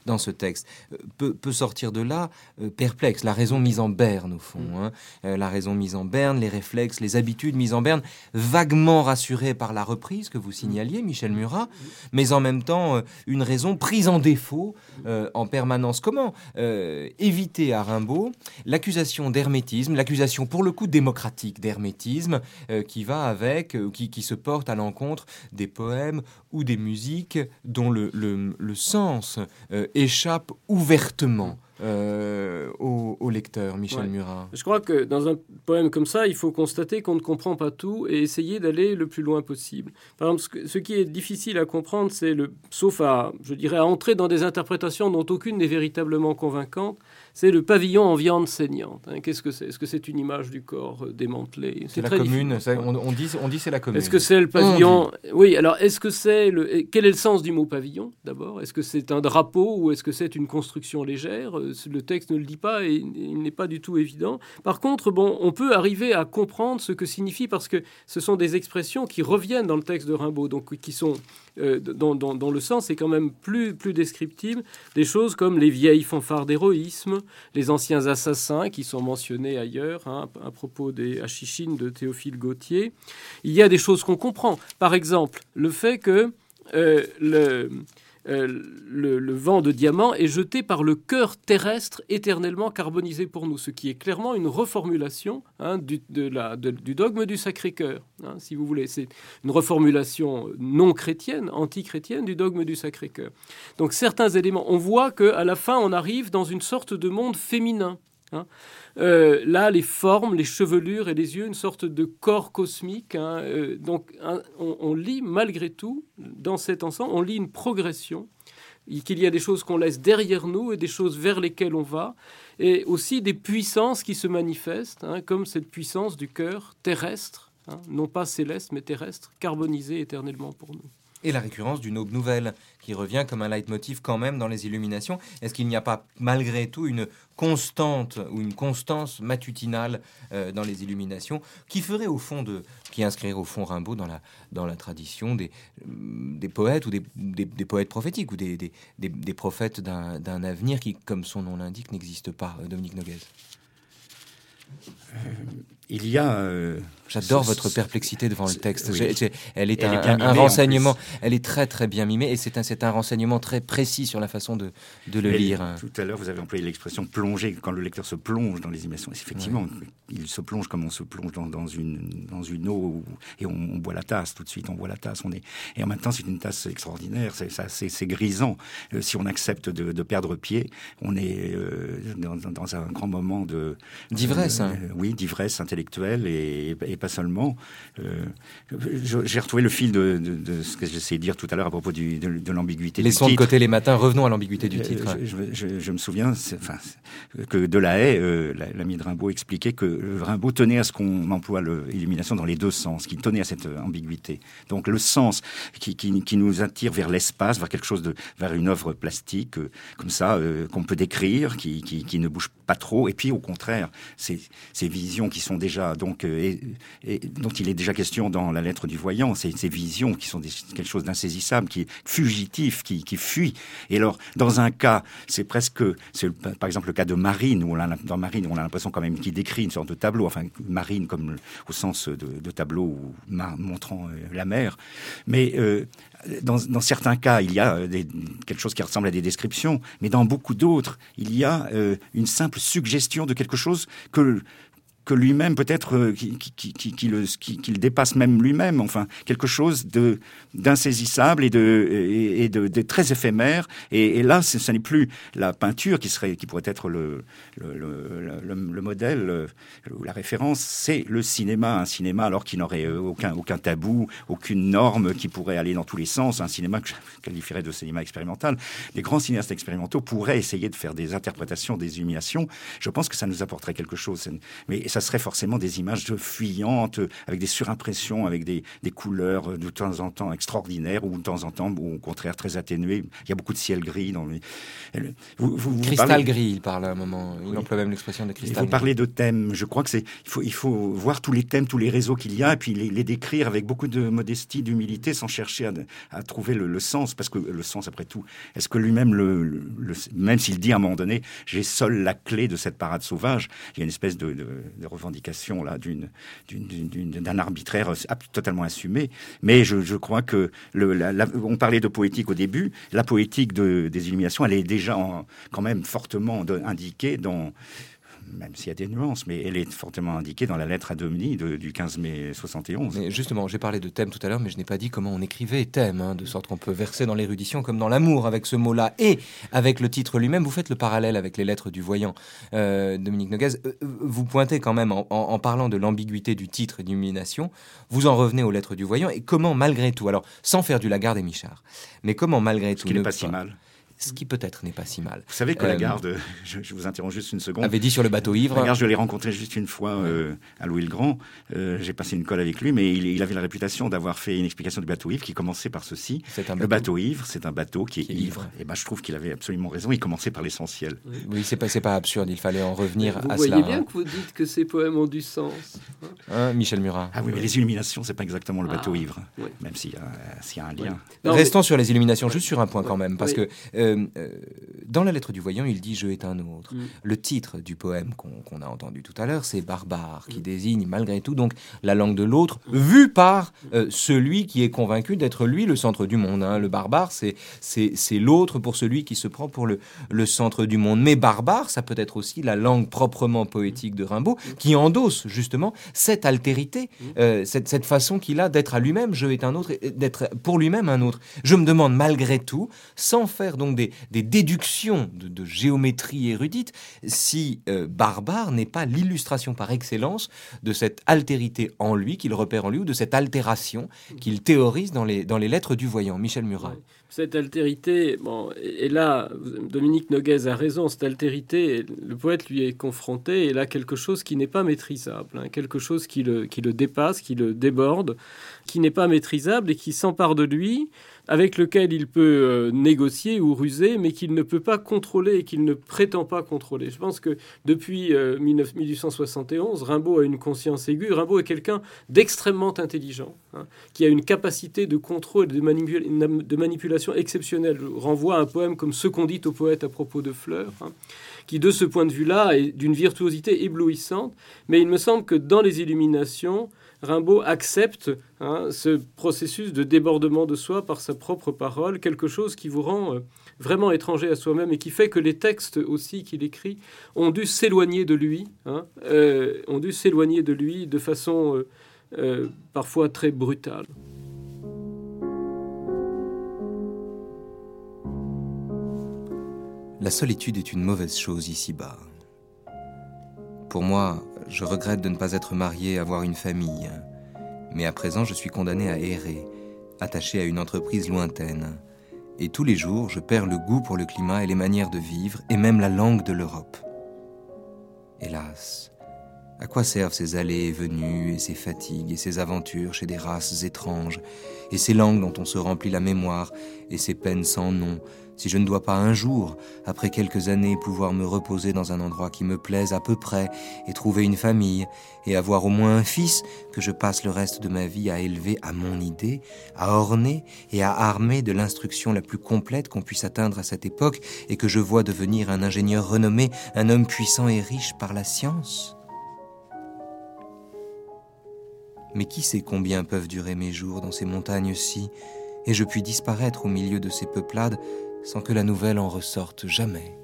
dans ce texte, euh, peut, peut sortir de là euh, perplexe. La raison mise en berne, au fond. Hein. Euh, la raison mise en berne, les réflexes, les habitudes mises en berne, vaguement rassurées par la reprise que vous signaliez, Michel Murat, mais en même temps, euh, une raison prise en défaut euh, en permanence. Comment euh, éviter à Rimbaud l'accusation d'hermétisme, l'accusation pour le coup démocratique d'hermétisme euh, qui va avec, euh, qui, qui se porte à l'encontre des poèmes ou des musiques dont le, le, le sens euh, échappe ouvertement euh, au, au lecteur, Michel Ouais. Murat. Je crois que dans un poème comme ça, il faut constater qu'on ne comprend pas tout et essayer d'aller le plus loin possible. Par exemple, ce, que, ce qui est difficile à comprendre, c'est le, sauf à, je dirais, à entrer dans des interprétations dont aucune n'est véritablement convaincante, c'est le pavillon en viande saignante. Hein, qu'est-ce que c'est ? Est-ce que c'est une image du corps euh, démantelé ? C'est, c'est la très commune, difficile. ça, on, on, dit, on dit c'est la commune. Est-ce que c'est le pavillon ? Oui, alors est-ce que c'est le... Quel est le sens du mot pavillon, d'abord ? Est-ce que c'est un drapeau ou est-ce que c'est une construction légère ? Le texte ne le dit pas et il n'est pas du tout évident. Par contre, bon, on peut arriver à comprendre ce que signifie parce que ce sont des expressions qui reviennent dans le texte de Rimbaud, donc qui sont... Euh, dont, dont, dont le sens est quand même plus, plus descriptible, des choses comme les vieilles fanfares d'héroïsme, les anciens assassins qui sont mentionnés ailleurs, hein, à propos des Hachichines de Théophile Gautier. Il y a des choses qu'on comprend. Par exemple, le fait que euh, le... Euh, le, le vent de diamant est jeté par le cœur terrestre éternellement carbonisé pour nous, ce qui est clairement une reformulation hein, du, de la, de, du dogme du Sacré-Cœur, hein, si vous voulez. C'est une reformulation non chrétienne, anti-chrétienne du dogme du Sacré-Cœur. Donc certains éléments, on voit qu'à la fin, on arrive dans une sorte de monde féminin. Hein. Euh, là, les formes, les chevelures et les yeux, une sorte de corps cosmique. Hein. Euh, donc, un, on, on lit malgré tout, dans cet ensemble, on lit une progression, qu'il y a des choses qu'on laisse derrière nous et des choses vers lesquelles on va, et aussi des puissances qui se manifestent, hein, comme cette puissance du cœur terrestre, hein, non pas céleste, mais terrestre, carbonisé éternellement pour nous. Et la récurrence d'une aube nouvelle qui revient comme un leitmotiv quand même dans les Illuminations. Est-ce qu'il n'y a pas malgré tout une constante ou une constance matutinale euh, dans les Illuminations qui ferait au fond de, qui inscrirait au fond Rimbaud dans la, dans la tradition des, des poètes ou des, des, des poètes prophétiques ou des, des, des, des prophètes d'un, d'un avenir qui, comme son nom l'indique, n'existe pas, Dominique Noguez? Euh, il y a... Euh, J'adore ce, votre perplexité devant le texte. Oui. J'ai, j'ai, elle est, elle un, est bien un, un mimée, renseignement. Elle est très très bien mimée et c'est un, c'est un renseignement très précis sur la façon de, de le Mais lire. Tout à l'heure, vous avez employé l'expression plonger, quand le lecteur se plonge dans les immersions. Effectivement, ouais. Il se plonge comme on se plonge dans, dans, une, dans une eau où, et on, on boit la tasse tout de suite. On boit la tasse. On est, et en même temps, c'est une tasse extraordinaire. C'est, ça, c'est, c'est grisant. Euh, si on accepte de, de perdre pied, on est euh, dans, dans un grand moment de d'ivresse. Euh, hein. euh, oui, d'ivresse intellectuelle et, et pas seulement. Euh, j'ai retrouvé le fil de, de, de ce que j'essayais de dire tout à l'heure à propos du, de, de l'ambiguïté du titre. Laissons de côté les matins, revenons à l'ambiguïté du titre. Euh, je, je, je me souviens enfin, que Delahaye, euh, l'ami de Rimbaud, expliquait que Rimbaud tenait à ce qu'on emploie l'illumination dans les deux sens, qu'il tenait à cette ambiguïté. Donc le sens qui, qui, qui nous attire vers l'espace, vers quelque chose de, vers une œuvre plastique, euh, comme ça, euh, qu'on peut décrire, qui, qui, qui ne bouge pas trop, et puis au contraire, ces, ces visions qui sont déjà, donc, euh, et, et dont il est déjà question dans la lettre du voyant, ces, ces visions qui sont des, quelque chose d'insaisissable, qui est fugitif, qui, qui fuit. Et alors, dans un cas, c'est presque, c'est par exemple le cas de Marine, où on a, dans Marine, on a l'impression quand même qu'il décrit une sorte de tableau, enfin Marine comme au sens de, de tableau ou, montrant euh, la mer. Mais euh, dans, dans certains cas, il y a des, quelque chose qui ressemble à des descriptions, mais dans beaucoup d'autres, il y a euh, une simple suggestion de quelque chose que que lui-même peut-être euh, qui, qui, qui, qui, le, qui, qui le dépasse même lui-même, enfin quelque chose de d'insaisissable et de et, et de, de très éphémère. Et, et là, ce, ce n'est plus la peinture qui serait qui pourrait être le le, le, le, le modèle euh, ou la référence, c'est le cinéma, un cinéma alors qu'il n'aurait euh, aucun aucun tabou, aucune norme qui pourrait aller dans tous les sens, un cinéma que je qualifierais de cinéma expérimental. Les grands cinéastes expérimentaux pourraient essayer de faire des interprétations, des illuminations. Je pense que ça nous apporterait quelque chose, mais ça serait forcément des images fuyantes, avec des surimpressions, avec des, des couleurs de temps en temps extraordinaires, ou de temps en temps, ou au contraire très atténuées. Il y a beaucoup de ciel gris dans les... Vous, vous, vous cristal parlez... gris, il parle à un moment. Il oui. emploie même l'expression de cristal gris. Il faut gris. parler de thèmes. Je crois que c'est... Il faut, il faut voir tous les thèmes, tous les réseaux qu'il y a, et puis les, les décrire avec beaucoup de modestie, d'humilité, sans chercher à, à trouver le, le sens. Parce que le sens, après tout, est-ce que lui-même, le, le, le, même s'il dit à un moment donné, j'ai seul la clé de cette parade sauvage, il y a une espèce de, de, de revendication là, d'une, d'une, d'une, d'un arbitraire totalement assumé. Mais je, je crois que, le, la, la, on parlait de poétique au début, la poétique de, des Illuminations, elle est déjà en, quand même fortement de, indiquée dans... même s'il y a des nuances, mais elle est fortement indiquée dans la lettre à Domini de, du quinze mai soixante et onze. Mais justement, j'ai parlé de thème tout à l'heure, mais je n'ai pas dit comment on écrivait thème, hein, de sorte qu'on peut verser dans l'érudition comme dans l'amour avec ce mot-là et avec le titre lui-même. Vous faites le parallèle avec les lettres du voyant, euh, Dominique Noguez. Euh, vous pointez quand même, en, en, en parlant de l'ambiguïté du titre d'Illumination, vous en revenez aux lettres du voyant, et comment malgré tout, alors sans faire du Lagarde et Michard, mais comment malgré Ce tout... qui n'est pas si mal. Ce qui peut-être n'est pas si mal. Vous savez que euh, Lagarde, je, je vous interromps juste une seconde. Avait dit sur le bateau ivre. Lagarde, je l'ai rencontré juste une fois euh, à Louis le Grand. Euh, j'ai passé une colle avec lui, mais il, il avait la réputation d'avoir fait une explication du bateau ivre qui commençait par ceci. C'est un bateau. Le bateau ivre, c'est un bateau qui est, qui est ivre. ivre. Et ben, je trouve qu'il avait absolument raison. Il commençait par l'essentiel. Oui, oui c'est pas, c'est pas absurde. Il fallait en revenir vous à voyez cela. bien hein. que vous dites que ces poèmes ont du sens. Hein, Michel Murat. Ah oui, mais les Illuminations, c'est pas exactement le bateau Ah, ivre, oui. même s'il y a, s'il y a un lien. Non, Restons mais- sur les Illuminations, juste sur un point quand même, parce Oui. que euh, euh, dans la lettre du voyant, il dit « Je est un autre Mm. ». Le titre du poème qu'on qu'on a entendu tout à l'heure, c'est « Barbare », qui désigne malgré tout donc la langue de l'autre, vue par euh, celui qui est convaincu d'être lui le centre du monde. Hein. Le barbare, c'est c'est c'est l'autre pour celui qui se prend pour le, le centre du monde. Mais barbare, ça peut être aussi la langue proprement poétique de Rimbaud, qui endosse justement cette altérité, euh, cette, cette façon qu'il a d'être à lui-même, je est un autre, et d'être pour lui-même un autre. Je me demande malgré tout, sans faire donc des, des déductions de, de géométrie érudite, si euh, barbare n'est pas l'illustration par excellence de cette altérité en lui, qu'il repère en lui, ou de cette altération qu'il théorise dans les, dans les lettres du voyant. Michel Murat. Ouais. Cette altérité, bon, et et là, Dominique Noguez a raison, cette altérité, le poète lui est confronté, et là, quelque chose qui n'est pas maîtrisable, hein, quelque chose qui le, qui le dépasse, qui le déborde, qui n'est pas maîtrisable et qui s'empare de lui, avec lequel il peut euh, négocier ou ruser, mais qu'il ne peut pas contrôler et qu'il ne prétend pas contrôler. Je pense que depuis euh, mille huit cent soixante et onze, Rimbaud a une conscience aiguë. Rimbaud est quelqu'un d'extrêmement intelligent, hein, qui a une capacité de contrôle et de, manipula- de manipulation exceptionnelle. Je renvoie à un poème comme Ce qu'on dit au poète à propos de fleurs, hein, qui, de ce point de vue-là, est d'une virtuosité éblouissante. Mais il me semble que dans les Illuminations, Rimbaud accepte hein, ce processus de débordement de soi par sa propre parole, quelque chose qui vous rend euh, vraiment étranger à soi-même et qui fait que les textes aussi qu'il écrit ont dû s'éloigner de lui, hein, euh, ont dû s'éloigner de lui de façon euh, euh, parfois très brutale. La solitude est une mauvaise chose ici-bas. Pour moi, je regrette de ne pas être marié, avoir une famille. Mais à présent, je suis condamné à errer, attaché à une entreprise lointaine. Et tous les jours, je perds le goût pour le climat et les manières de vivre, et même la langue de l'Europe. Hélas, à quoi servent ces allées et venues, et ces fatigues, et ces aventures chez des races étranges, et ces langues dont on se remplit la mémoire, et ces peines sans nom, si je ne dois pas un jour, après quelques années, pouvoir me reposer dans un endroit qui me plaise à peu près, et trouver une famille, et avoir au moins un fils que je passe le reste de ma vie à élever à mon idée, à orner et à armer de l'instruction la plus complète qu'on puisse atteindre à cette époque, et que je vois devenir un ingénieur renommé, un homme puissant et riche par la science? Mais qui sait combien peuvent durer mes jours dans ces montagnes-ci, et je puis disparaître au milieu de ces peuplades sans que la nouvelle en ressorte jamais.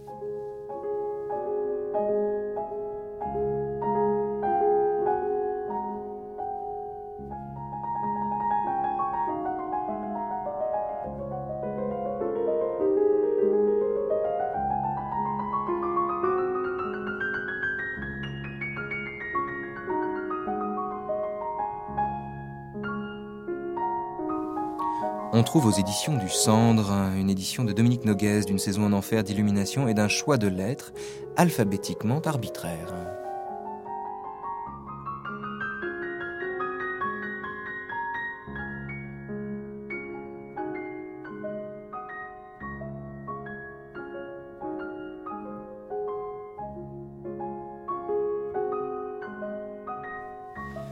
On trouve aux éditions du Cendre une édition de Dominique Noguez d'une saison en enfer d'Illumination et d'un choix de lettres alphabétiquement arbitraire.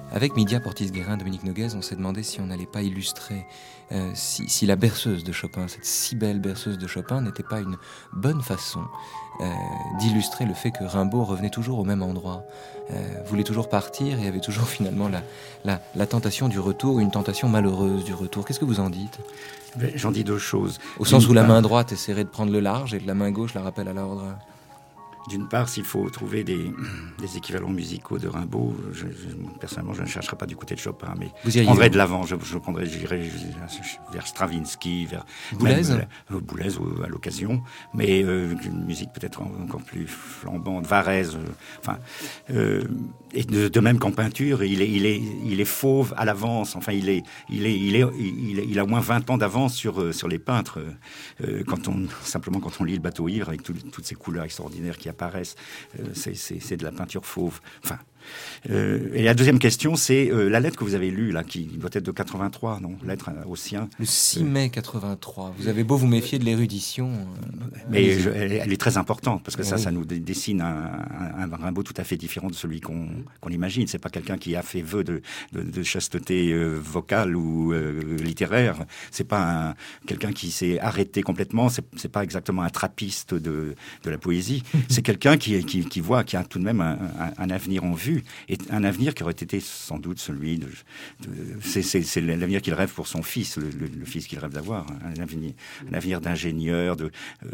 Avec Midia Portis-Guérin, Dominique Noguez, on s'est demandé si on n'allait pas illustrer, euh, si, si la berceuse de Chopin, cette si belle berceuse de Chopin, n'était pas une bonne façon euh, d'illustrer le fait que Rimbaud revenait toujours au même endroit, euh, voulait toujours partir et avait toujours finalement la, la, la tentation du retour, une tentation malheureuse du retour. Qu'est-ce que vous en dites ? J'en dis deux choses. Au sens D'une où la part, main droite essaierait de prendre le large et que la main gauche la rappelle à l'ordre. D'une part, s'il faut trouver des, des équivalents musicaux de Rimbaud, je, je, personnellement, je ne chercherai pas du côté de Chopin, mais je prendrais de l'avant. Je, je prendrais, j'irais vers Stravinsky, vers Boulez, même, euh, Boulez à l'occasion, mais euh, une musique peut-être encore plus flambante, Varèse. Euh, enfin, euh, et de, de même qu'en peinture, il est, il est, il est fauve à l'avance. Enfin, il est, il est, il est, il, est, il a au moins vingt ans d'avance sur sur les peintres. Euh, quand on simplement quand on lit Le Bateau ivre avec tout, toutes ces couleurs extraordinaires qui apparaissent, euh, c'est, c'est, c'est de la peinture fauve. Enfin. Euh, et la deuxième question, c'est euh, la lettre que vous avez lue, là, qui doit être de quatre-vingt-trois, non ? Lettre au sien. Le six mai quatre-vingt-trois. Vous avez beau vous méfier de l'érudition. Euh, mais je, elle, elle est très importante, parce que ça, oui. ça nous dessine un, un, un Rimbaud tout à fait différent de celui qu'on, qu'on imagine. C'est pas quelqu'un qui a fait vœu de, de, de chasteté euh, vocale ou euh, littéraire. C'est pas un, quelqu'un qui s'est arrêté complètement. C'est, c'est pas exactement un trappiste de, de la poésie. C'est quelqu'un qui, qui, qui voit, qui a tout de même un, un, un avenir en vue. Et un avenir qui aurait été sans doute celui de... de c'est, c'est, c'est l'avenir qu'il rêve pour son fils, le, le, le fils qu'il rêve d'avoir, un avenir, un avenir d'ingénieur. De,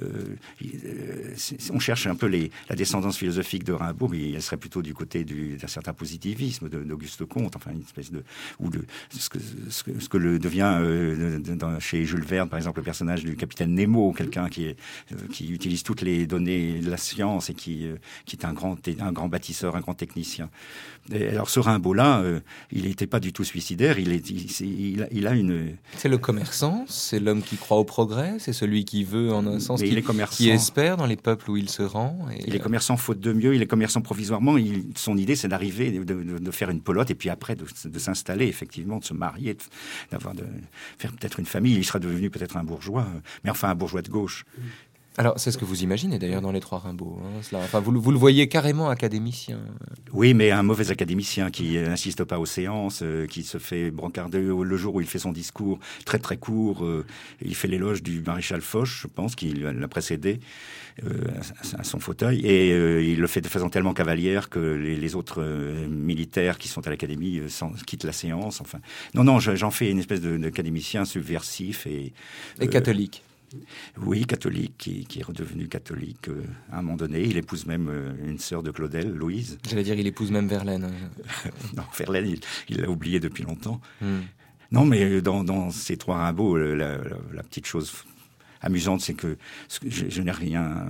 euh, on cherche un peu les, la descendance philosophique de Rimbaud, mais elle serait plutôt du côté du, d'un certain positivisme de, d'Auguste Comte, enfin une espèce de... ou de ce que, ce que, ce que le devient euh, dans, chez Jules Verne, par exemple, le personnage du capitaine Nemo, quelqu'un qui, est, euh, qui utilise toutes les données de la science et qui, euh, qui est un grand, un grand bâtisseur, un grand technicien. Et alors ce Rimbaud-là, euh, il n'était pas du tout suicidaire, il, est, il, il, a, il a une... C'est le commerçant, c'est l'homme qui croit au progrès, c'est celui qui veut, en un sens, qui, qui espère dans les peuples où il se rend. Et... Il est commerçant faute de mieux, il est commerçant provisoirement, il, son idée c'est d'arriver, de, de, de faire une pelote et puis après de, de s'installer effectivement, de se marier, de, d'avoir de faire peut-être une famille, il sera devenu peut-être un bourgeois, mais enfin un bourgeois de gauche. Alors, c'est ce que vous imaginez d'ailleurs dans les trois Rimbaud. Hein, cela. Enfin, vous, vous le voyez carrément académicien. Oui, mais un mauvais académicien qui n'insiste pas aux séances, euh, qui se fait brancarder le jour où il fait son discours très très court. Euh, il fait l'éloge du maréchal Foch, je pense, qui l'a précédé euh, à son fauteuil. Et euh, il le fait de façon tellement cavalière que les, les autres euh, militaires qui sont à l'académie euh, sans, quittent la séance. Enfin, non, non, j'en fais une espèce de, d'académicien subversif et... Et euh, catholique. Oui, catholique, qui, qui est redevenu catholique euh, à un moment donné. Il épouse même euh, une sœur de Claudel, Louise. J'allais dire, il épouse même Verlaine. Non, Verlaine, il, il l'a oublié depuis longtemps. Mm. Non, mais dans, dans ces trois Rimbaud, la, la, la petite chose amusante, c'est que je, je n'ai rien...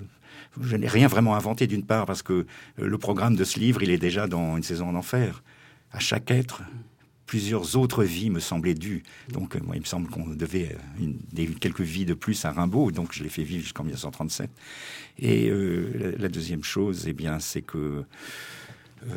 Je n'ai rien vraiment inventé, d'une part, parce que le programme de ce livre, il est déjà dans Une saison en enfer. À chaque être... plusieurs autres vies me semblaient dues. Donc, euh, moi, il me semble qu'on devait une, des, quelques vies de plus à Rimbaud, donc je l'ai fait vivre jusqu'en dix-neuf cent trente-sept. Et euh, la, la deuxième chose, eh bien, c'est que... Euh,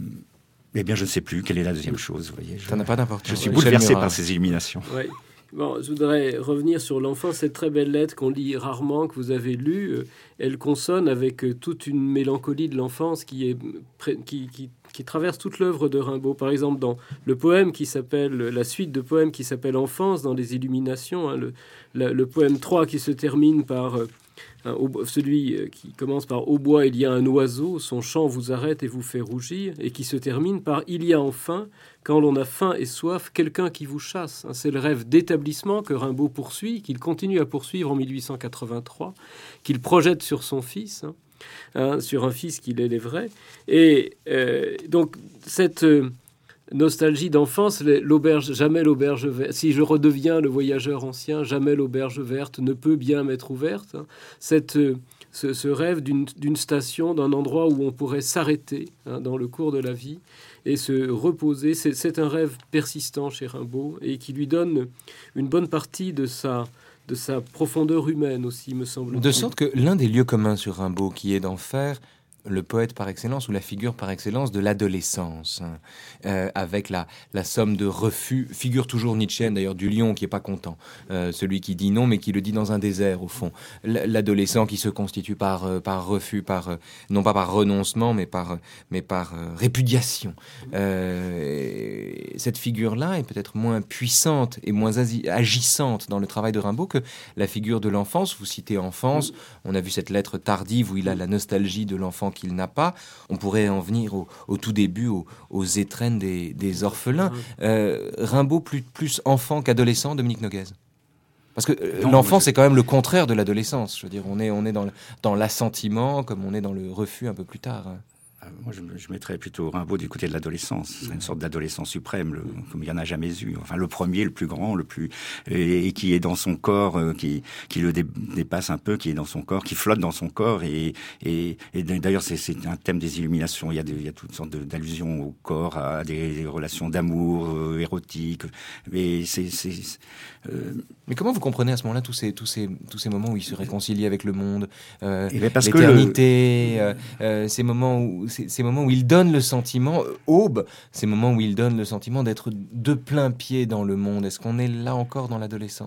eh bien, je ne sais plus quelle est la deuxième chose, vous voyez. Je, Ça n'a pas d'importance. Je suis bouleversé par ces illuminations. Oui. Bon, je voudrais revenir sur l'enfant, cette très belle lettre qu'on lit rarement, que vous avez lue. Elle consonne avec toute une mélancolie de l'enfance qui, est, qui, qui, qui traverse toute l'œuvre de Rimbaud. Par exemple, dans le poème qui s'appelle, la suite de poèmes qui s'appelle Enfance, dans les Illuminations, hein, le, le, le poème trois qui se termine par... Hein, au, celui qui commence par « Au bois, il y a un oiseau, son chant vous arrête et vous fait rougir », et qui se termine par « Il y a enfin, quand l'on a faim et soif, quelqu'un qui vous chasse ». Hein, c'est le rêve d'établissement que Rimbaud poursuit, qu'il continue à poursuivre en mille huit cent quatre-vingt-trois, qu'il projette sur son fils, hein, hein, sur un fils qu'il élèverait. Et euh, donc, cette... Euh, nostalgie d'enfance, l'auberge, jamais l'auberge verte. Si je redeviens le voyageur ancien, jamais l'auberge verte ne peut bien m'être ouverte. Hein. Cette, ce, ce rêve d'une, d'une station, d'un endroit où on pourrait s'arrêter hein, dans le cours de la vie et se reposer, c'est, c'est un rêve persistant chez Rimbaud et qui lui donne une bonne partie de sa, de sa profondeur humaine aussi, me semble-t-il. De sorte que l'un des lieux communs sur Rimbaud, qui est d'en faire le poète par excellence ou la figure par excellence de l'adolescence, hein, euh, avec la, la somme de refus, figure toujours nietzschéenne d'ailleurs du lion qui est pas content, euh, celui qui dit non mais qui le dit dans un désert au fond, l'adolescent qui se constitue par, euh, par refus, par, euh, non pas par renoncement mais par, mais par euh, répudiation. Euh, cette figure-là est peut-être moins puissante et moins agissante dans le travail de Rimbaud que la figure de l'enfance. Vous citez enfance, on a vu cette lettre tardive où il a la nostalgie de l'enfant qu'il n'a pas. On pourrait en venir au, au tout début, aux, aux étrennes des, des orphelins. Euh, Rimbaud plus, plus enfant qu'adolescent, Dominique Noguez? Parce que euh, l'enfant, je... c'est quand même le contraire de l'adolescence. Je veux dire, on est, on est dans, le, dans l'assentiment comme on est dans le refus un peu plus tard. Hein. Moi, je, je mettrais plutôt Rimbaud du côté de l'adolescence. C'est une sorte d'adolescent suprême, le, comme il n'y en a jamais eu. Enfin, le premier, le plus grand, le plus et, et qui est dans son corps, euh, qui, qui le dé, dépasse un peu, qui est dans son corps, qui flotte dans son corps. Et, et, et d'ailleurs, c'est, c'est un thème des illuminations. Il y a, des, il y a toutes sortes de, d'allusions au corps, à des, des relations d'amour euh, érotiques. Mais c'est, c'est euh... mais comment vous comprenez à ce moment-là tous ces, tous ces, tous ces moments où il se réconcilie avec le monde, euh, parce l'éternité, que le... euh, euh, ces moments où Ces, ces moments où il donne le sentiment, euh, Aube, ces moments où il donne le sentiment d'être de plein pied dans le monde. Est-ce qu'on est là encore dans l'adolescence ?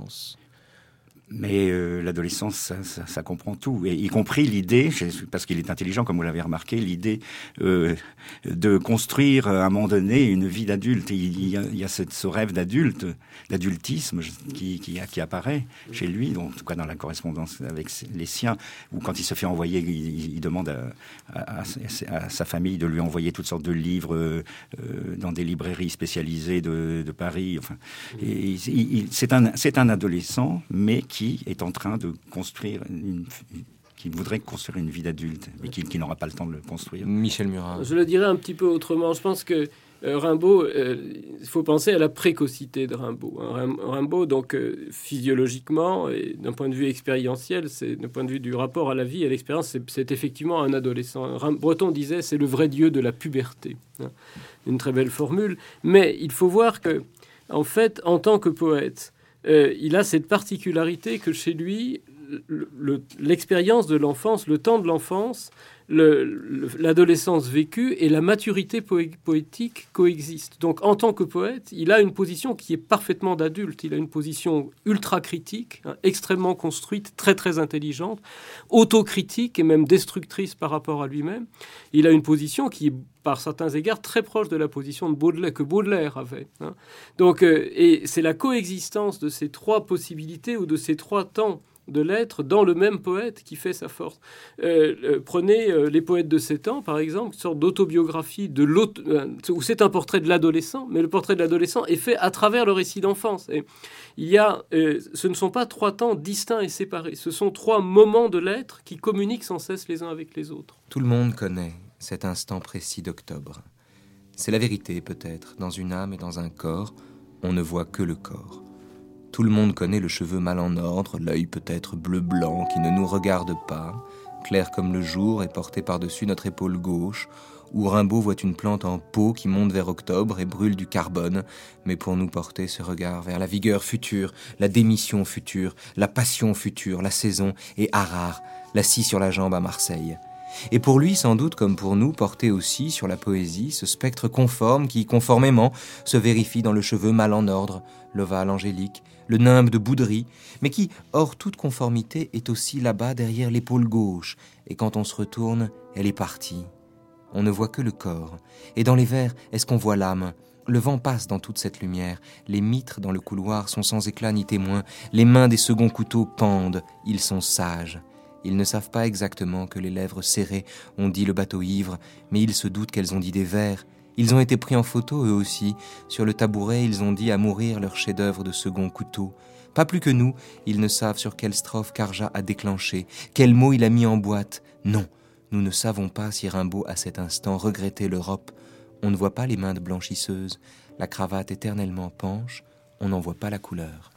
Mais euh, l'adolescence, ça, ça, ça comprend tout, et y compris l'idée, parce qu'il est intelligent, comme vous l'avez remarqué, l'idée euh, de construire à un moment donné une vie d'adulte. Il y a, il y a ce, ce rêve d'adulte, d'adultisme qui, qui, qui apparaît chez lui, en tout cas dans la correspondance avec les siens, où quand il se fait envoyer, il, il demande à, à, à, à sa famille de lui envoyer toutes sortes de livres euh, dans des librairies spécialisées de, de Paris. Enfin, et, il, c'est un, c'est un adolescent, mais qui est en train de construire une, qui voudrait construire une vie d'adulte, mais qui, qui n'aura pas le temps de le construire. Michel Murat. Je le dirais un petit peu autrement. Je pense que euh, Rimbaud, il euh, faut penser à la précocité de Rimbaud. Hein. Rimbaud, donc euh, physiologiquement et d'un point de vue expérientiel, c'est d'un point de vue du rapport à la vie, à l'expérience, c'est, c'est effectivement un adolescent. Rim- Breton disait, c'est le vrai dieu de la puberté. Hein. Une très belle formule. Mais il faut voir que, en fait, en tant que poète, Euh, il a cette particularité que chez lui, le, le, l'expérience de l'enfance, le temps de l'enfance, le, le, l'adolescence vécue et la maturité poé- poétique coexistent. Donc, en tant que poète, il a une position qui est parfaitement d'adulte. Il a une position ultra critique, hein, extrêmement construite, très très intelligente, autocritique et même destructrice par rapport à lui-même. Il a une position qui est par certains égards très proche de la position de Baudelaire, que Baudelaire avait. Hein. Donc, euh, et c'est la coexistence de ces trois possibilités ou de ces trois temps de l'être dans le même poète qui fait sa force. Euh, euh, prenez euh, les poètes de ces temps, par exemple, une sorte d'autobiographie de l'auto, euh, où c'est un portrait de l'adolescent, mais le portrait de l'adolescent est fait à travers le récit d'enfance. Et il y a, euh, ce ne sont pas trois temps distincts et séparés, ce sont trois moments de l'être qui communiquent sans cesse les uns avec les autres. Tout le monde connaît cet instant précis d'octobre. C'est la vérité, peut-être. Dans une âme et dans un corps, on ne voit que le corps. Tout le monde connaît le cheveu mal en ordre, l'œil peut-être bleu-blanc qui ne nous regarde pas, clair comme le jour et porté par-dessus notre épaule gauche, où Rimbaud voit une plante en pot qui monte vers octobre et brûle du carbone, mais pour nous porter ce regard vers la vigueur future, la démission future, la passion future, la saison, et Harare, l'assis sur la jambe à Marseille. Et pour lui, sans doute, comme pour nous, porter aussi sur la poésie ce spectre conforme qui, conformément, se vérifie dans le cheveu mal en ordre, l'ovale angélique, le nimbe de bouderie, mais qui, hors toute conformité, est aussi là-bas derrière l'épaule gauche, et quand on se retourne, elle est partie. On ne voit que le corps, et dans les vers, est-ce qu'on voit l'âme ? Le vent passe dans toute cette lumière, les mitres dans le couloir sont sans éclat ni témoin, les mains des seconds couteaux pendent, ils sont sages. Ils ne savent pas exactement que les lèvres serrées ont dit le bateau ivre, mais ils se doutent qu'elles ont dit des vers. Ils ont été pris en photo, eux aussi. Sur le tabouret, ils ont dit à mourir leur chef-d'œuvre de second couteau. Pas plus que nous, ils ne savent sur quelle strophe Carja a déclenché, quel mot il a mis en boîte. Non, nous ne savons pas si Rimbaud, à cet instant, regrettait l'Europe. On ne voit pas les mains de blanchisseuses. La cravate éternellement penche, on n'en voit pas la couleur.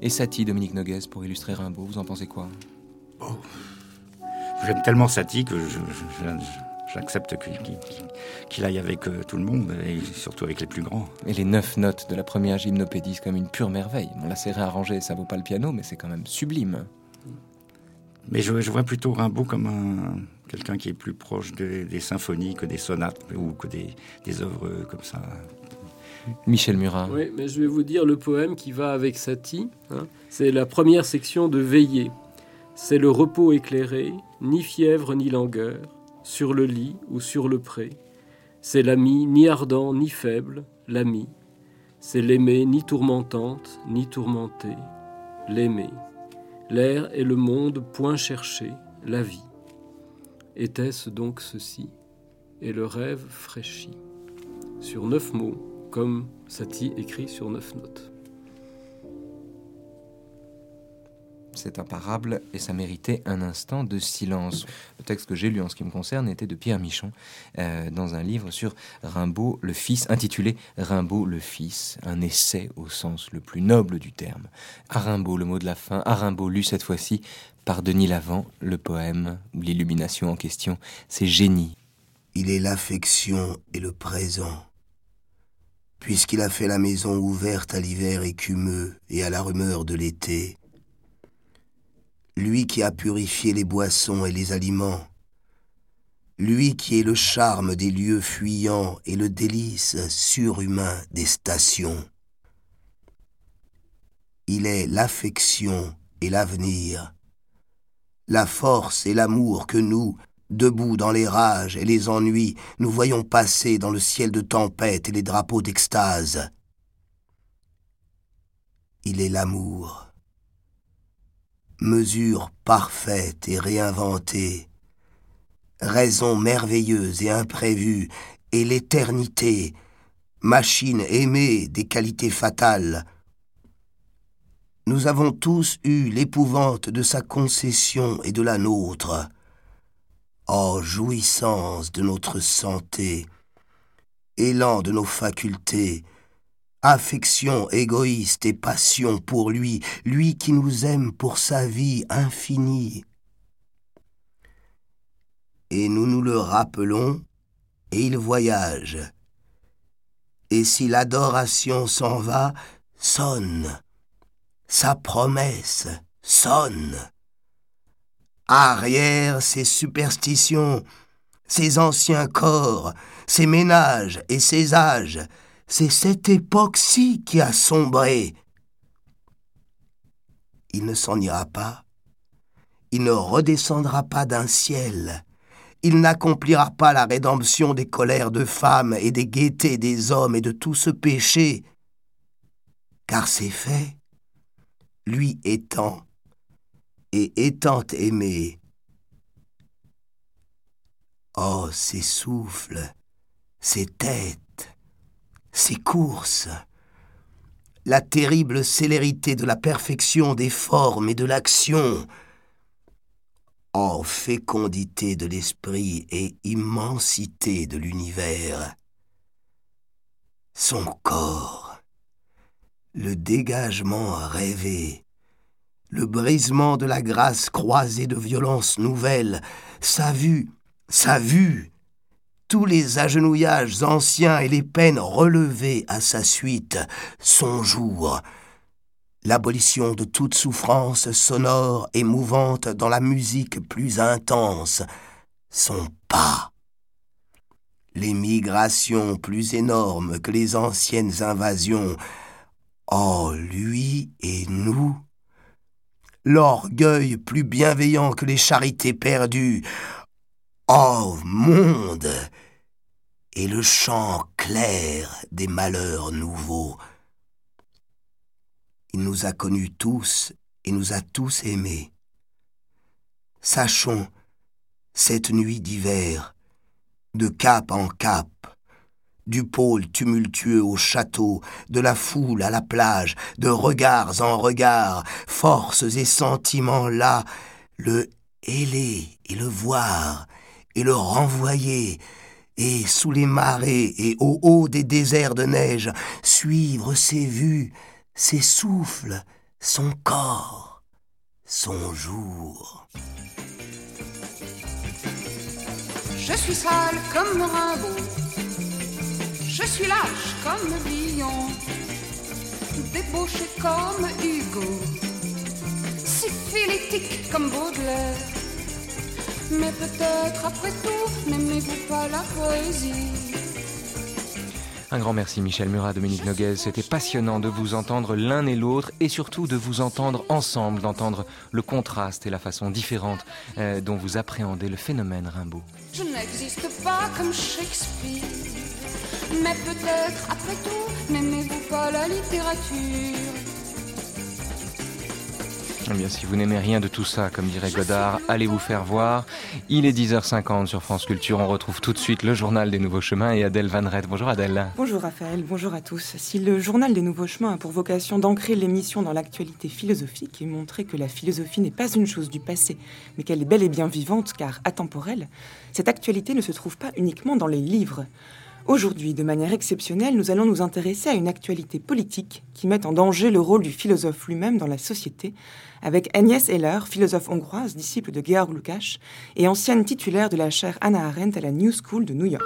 Et Satie, Dominique Noguès, pour illustrer Rimbaud, vous en pensez quoi? Oh. J'aime tellement Satie que je, je, je, j'accepte qu'il, qu'il, qu'il aille avec euh, tout le monde, et surtout avec les plus grands. Et les neuf notes de la première gymnopédie, c'est comme une pure merveille. On l'a serré arrangé, ça vaut pas le piano, mais c'est quand même sublime. Mais je, je vois plutôt Rimbaud comme un, quelqu'un qui est plus proche de, des symphonies que des sonates ou que des, des œuvres comme ça. Michel Murat. Oui, mais je vais vous dire le poème qui va avec Satie. Hein. C'est la première section de Veillée. C'est le repos éclairé, ni fièvre ni langueur, sur le lit ou sur le pré. C'est l'ami ni ardent ni faible, l'ami. C'est l'aimée ni tourmentante ni tourmentée, l'aimée. L'air et le monde point cherché, la vie. Était-ce donc ceci? Et le rêve fraîchit. Sur neuf mots, comme Satie écrit sur neuf notes. C'est imparable et ça méritait un instant de silence. Le texte que j'ai lu en ce qui me concerne était de Pierre Michon, euh, dans un livre sur Rimbaud le fils, intitulé Rimbaud le fils, un essai au sens le plus noble du terme. À Rimbaud, le mot de la fin, à Rimbaud lu cette fois-ci par Denis Lavant, le poème ou l'illumination en question, c'est Génie. Il est l'affection et le présent, puisqu'il a fait la maison ouverte à l'hiver écumeux et à la rumeur de l'été. Lui qui a purifié les boissons et les aliments, lui qui est le charme des lieux fuyants et le délice surhumain des stations. Il est l'affection et l'avenir, la force et l'amour que nous, debout dans les rages et les ennuis, nous voyons passer dans le ciel de tempête et les drapeaux d'extase. Il est l'amour, mesure parfaite et réinventée, raison merveilleuse et imprévue, et l'éternité, machine aimée des qualités fatales. Nous avons tous eu l'épouvante de sa concession et de la nôtre. Oh, jouissance de notre santé, élan de nos facultés, affection égoïste et passion pour lui, lui qui nous aime pour sa vie infinie. Et nous nous le rappelons, et il voyage. Et si l'adoration s'en va, sonne. Sa promesse sonne. Arrière ses superstitions, ses anciens corps, ses ménages et ses âges, c'est cette époque-ci qui a sombré. Il ne s'en ira pas, il ne redescendra pas d'un ciel, il n'accomplira pas la rédemption des colères de femmes et des gaietés des hommes et de tout ce péché, car c'est fait, lui étant, et étant aimé. Oh, ses souffles, ses têtes, ses courses, la terrible célérité de la perfection des formes et de l'action. Oh, fécondité de l'esprit et immensité de l'univers. Son corps, le dégagement rêvé, le brisement de la grâce croisée de violences nouvelles, sa vue, sa vue, tous les agenouillages anciens et les peines relevées à sa suite, son jour, l'abolition de toute souffrance sonore et mouvante dans la musique plus intense, son pas, les migrations plus énormes que les anciennes invasions, oh, lui et nous, l'orgueil plus bienveillant que les charités perdues, oh, monde, et le chant clair des malheurs nouveaux. Il nous a connus tous et nous a tous aimés. Sachons, cette nuit d'hiver, de cap en cap, du pôle tumultueux au château, de la foule à la plage, de regards en regards, forces et sentiments là, le héler et le voir, et le renvoyer, et sous les marées et au haut des déserts de neige, suivre ses vues, ses souffles, son corps, son jour. Je suis sale comme Rimbaud, je suis lâche comme Villon, débauché comme Hugo, syphilitique comme Baudelaire. Mais peut-être après tout, n'aimez-vous pas la poésie? Un grand merci Michel Murat, Dominique Noguez. C'était passionnant de vous entendre l'un et l'autre et surtout de vous entendre ensemble, d'entendre le contraste et la façon différente euh, dont vous appréhendez le phénomène Rimbaud. Je n'existe pas comme Shakespeare, mais peut-être après tout, n'aimez-vous pas la littérature? Eh bien, si vous n'aimez rien de tout ça, comme dirait Godard, allez vous faire voir. Il est dix heures cinquante sur France Culture. On retrouve tout de suite le journal des Nouveaux Chemins et Adèle Van Rett. Bonjour Adèle. Bonjour Raphaël, bonjour à tous. Si le journal des Nouveaux Chemins a pour vocation d'ancrer l'émission dans l'actualité philosophique et montrer que la philosophie n'est pas une chose du passé, mais qu'elle est bel et bien vivante car atemporelle, cette actualité ne se trouve pas uniquement dans les livres. Aujourd'hui, de manière exceptionnelle, nous allons nous intéresser à une actualité politique qui met en danger le rôle du philosophe lui-même dans la société, avec Agnès Heller, philosophe hongroise, disciple de Georg Lukács et ancienne titulaire de la chaire Hannah Arendt à la New School de New York.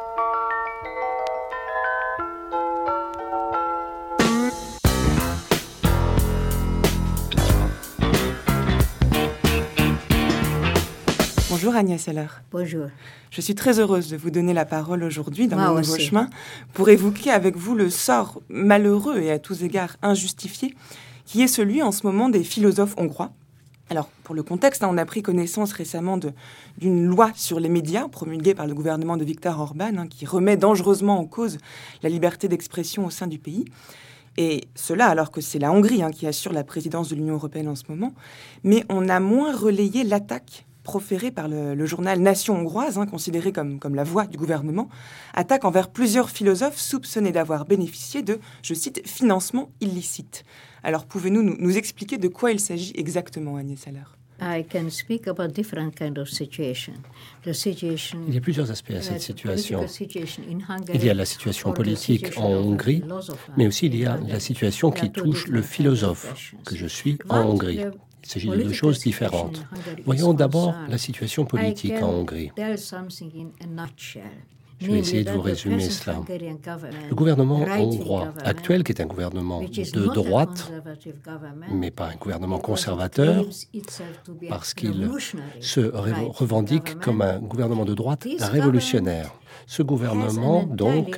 Bonjour Agnès Heller. Bonjour. Je suis très heureuse de vous donner la parole aujourd'hui dans Moi le Nouveau aussi. Chemin pour évoquer avec vous le sort malheureux et à tous égards injustifié qui est celui en ce moment des philosophes hongrois. Alors, pour le contexte, on a pris connaissance récemment de, d'une loi sur les médias promulguée par le gouvernement de Viktor Orban hein, qui remet dangereusement en cause la liberté d'expression au sein du pays. Et cela alors que c'est la Hongrie hein, qui assure la présidence de l'Union européenne en ce moment. Mais on a moins relayé l'attaque proférée par le, le journal Nation hongroise, hein, considéré comme, comme la voix du gouvernement, attaque envers plusieurs philosophes soupçonnés d'avoir bénéficié de, je cite, financement illicite. Alors, pouvez-vous nous, nous expliquer de quoi il s'agit exactement, Agnès Heller ? I can speak about different kind of situation. The situation Il y a plusieurs aspects à cette uh, situation. political situation in Hungary, Il y a la situation or the politique situation en of a Hongrie, philosopher mais aussi il y a in la Hungary. situation There qui are two touche le different philosophe questions. que je suis en One, Hongrie. the Il s'agit de deux political choses situation différentes. in Hungary is Voyons d'abord concerned. la situation I politique can en Hongrie. tell something in a nutshell. Je vais essayer de vous résumer cela. Le gouvernement hongrois actuel, qui est un gouvernement de droite, mais pas un gouvernement conservateur, parce qu'il se ré- revendique comme un gouvernement de droite révolutionnaire. Ce gouvernement, donc,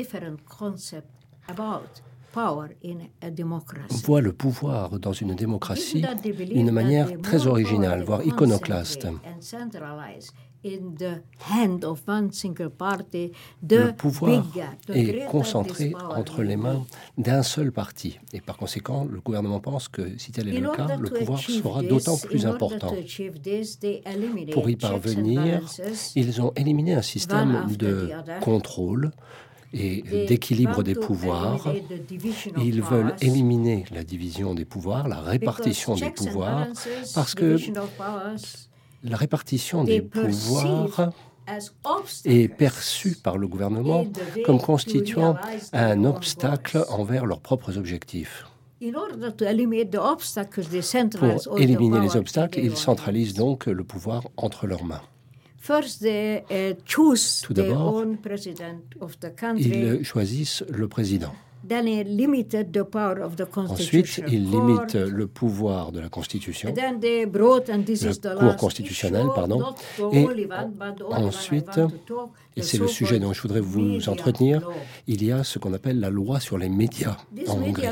voit le pouvoir dans une démocratie d'une manière très originale, voire iconoclaste. Le pouvoir est concentré entre les mains d'un seul parti. Et par conséquent, le gouvernement pense que, si tel est le cas, le pouvoir sera d'autant plus important. Pour y parvenir, ils ont éliminé un système de contrôle et d'équilibre des pouvoirs. Ils veulent éliminer la division des pouvoirs, la répartition des pouvoirs, parce que la répartition des pouvoirs est perçue par le gouvernement comme constituant un obstacle envers leurs propres objectifs. Pour éliminer les obstacles, ils centralisent donc le pouvoir entre leurs mains. Tout d'abord, ils choisissent le président. Ensuite, ils limitent le pouvoir de la Constitution, la Cour constitutionnelle, pardon, et ensuite, et c'est le sujet dont je voudrais vous entretenir, il y a ce qu'on appelle la loi sur les médias en Hongrie.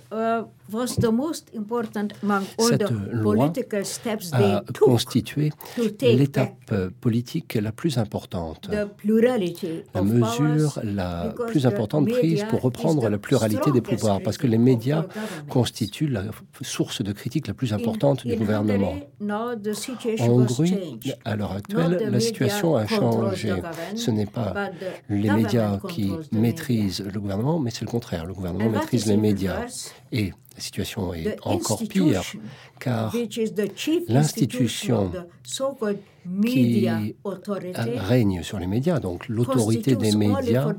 Cette loi a constitué l'étape politique la plus importante, la mesure la plus importante prise pour reprendre la pluralité des pouvoirs, parce que les médias constituent la source de critique la plus importante du gouvernement. En Hongrie, à l'heure actuelle, la situation a changé. Ce n'est pas les médias qui maîtrisent le gouvernement, mais c'est le contraire. Le gouvernement maîtrise les médias. Et la situation est encore pire, car l'institution qui règne sur les médias, donc l'autorité des médias,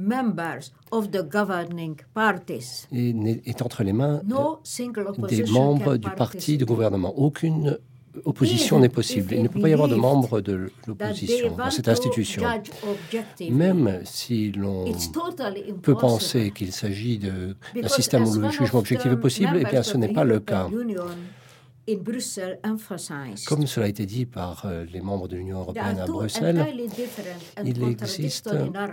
est entre les mains des membres du parti de gouvernement. Aucune opposition n'est possible. Il ne peut pas y avoir de membres de l'opposition dans cette institution. Même si l'on peut penser qu'il s'agit d'un système où le jugement objectif est possible, eh bien ce n'est pas le cas. Comme cela a été dit par euh, les membres de l'Union européenne à Bruxelles, il existe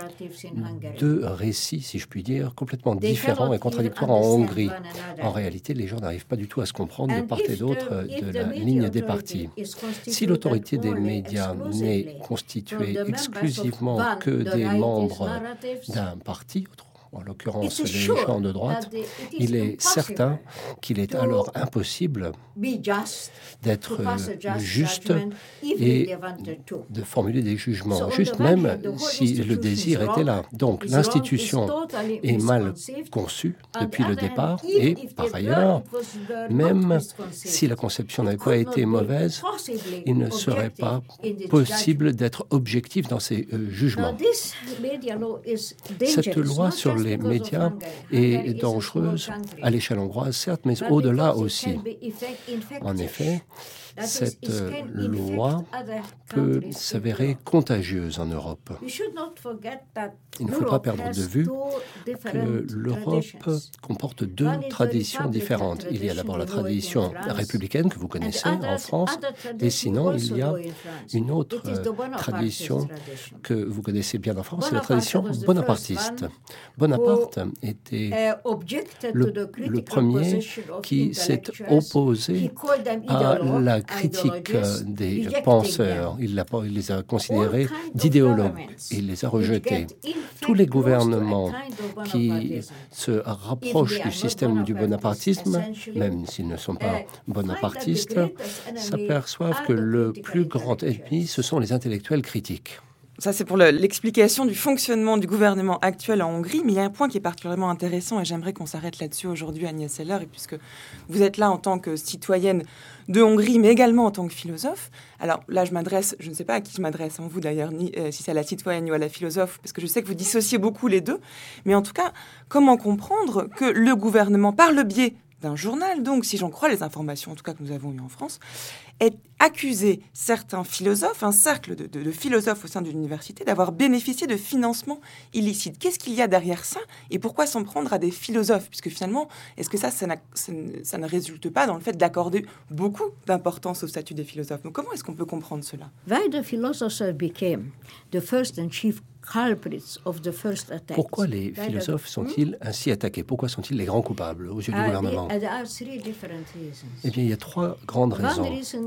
deux récits, si je puis dire, complètement différents et contradictoires en Hongrie. En réalité, les gens n'arrivent pas du tout à se comprendre de part et d'autre de la ligne des partis. Si l'autorité des médias n'est constituée exclusivement que des membres d'un parti, en l'occurrence les gens de droite, il est certain qu'il est alors impossible d'être juste et de formuler des jugements, juste même si le désir était là. Donc l'institution est mal conçue depuis le départ et par ailleurs, même si la conception n'avait pas été mauvaise, il ne serait pas possible d'être objectif dans ces euh, jugements. Cette loi sur les médias est dangereuse à l'échelle hongroise, certes, mais au-delà aussi. En effet, cette loi peut s'avérer contagieuse en Europe. Il ne faut pas perdre de vue que l'Europe comporte deux traditions différentes. Il y a d'abord la tradition républicaine que vous connaissez en France, et sinon il y a une autre tradition que vous connaissez bien en France, c'est la tradition bonapartiste. Bonaparte était le, le premier qui s'est opposé à la critique des penseurs. Il, a, il les a considérés d'idéologues. Il les a rejetés. Tous les gouvernements qui se rapprochent du système du bonapartisme, même s'ils ne sont pas bonapartistes, s'aperçoivent que le plus grand ennemi, ce sont les intellectuels critiques. Ça, c'est pour le, l'explication du fonctionnement du gouvernement actuel en Hongrie. Mais il y a un point qui est particulièrement intéressant et j'aimerais qu'on s'arrête là-dessus aujourd'hui, Agnès Seller. Et puisque vous êtes là en tant que citoyenne de Hongrie, mais également en tant que philosophe. Alors là, je m'adresse, je ne sais pas à qui je m'adresse, en vous d'ailleurs, ni euh, si c'est à la citoyenne ou à la philosophe, parce que je sais que vous dissociez beaucoup les deux. Mais en tout cas, comment comprendre que le gouvernement, par le biais d'un journal, donc, si j'en crois les informations, en tout cas que nous avons eues en France, est accusé certains philosophes, un cercle de, de, de philosophes au sein d'une université, d'avoir bénéficié de financements illicites. Qu'est-ce qu'il y a derrière ça et pourquoi s'en prendre à des philosophes? Puisque finalement, est-ce que ça, ça, ça, ça ne résulte pas dans le fait d'accorder beaucoup d'importance au statut des philosophes? Donc comment est-ce qu'on peut comprendre cela? Why the philosophers became the first and chief Pourquoi les philosophes sont-ils ainsi attaqués? Pourquoi sont-ils les grands coupables aux yeux du gouvernement? Eh bien, il y a trois grandes raisons.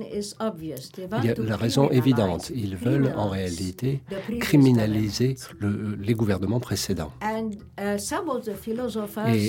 Il y a la raison évidente. Ils veulent en réalité criminaliser le, les gouvernements précédents. Et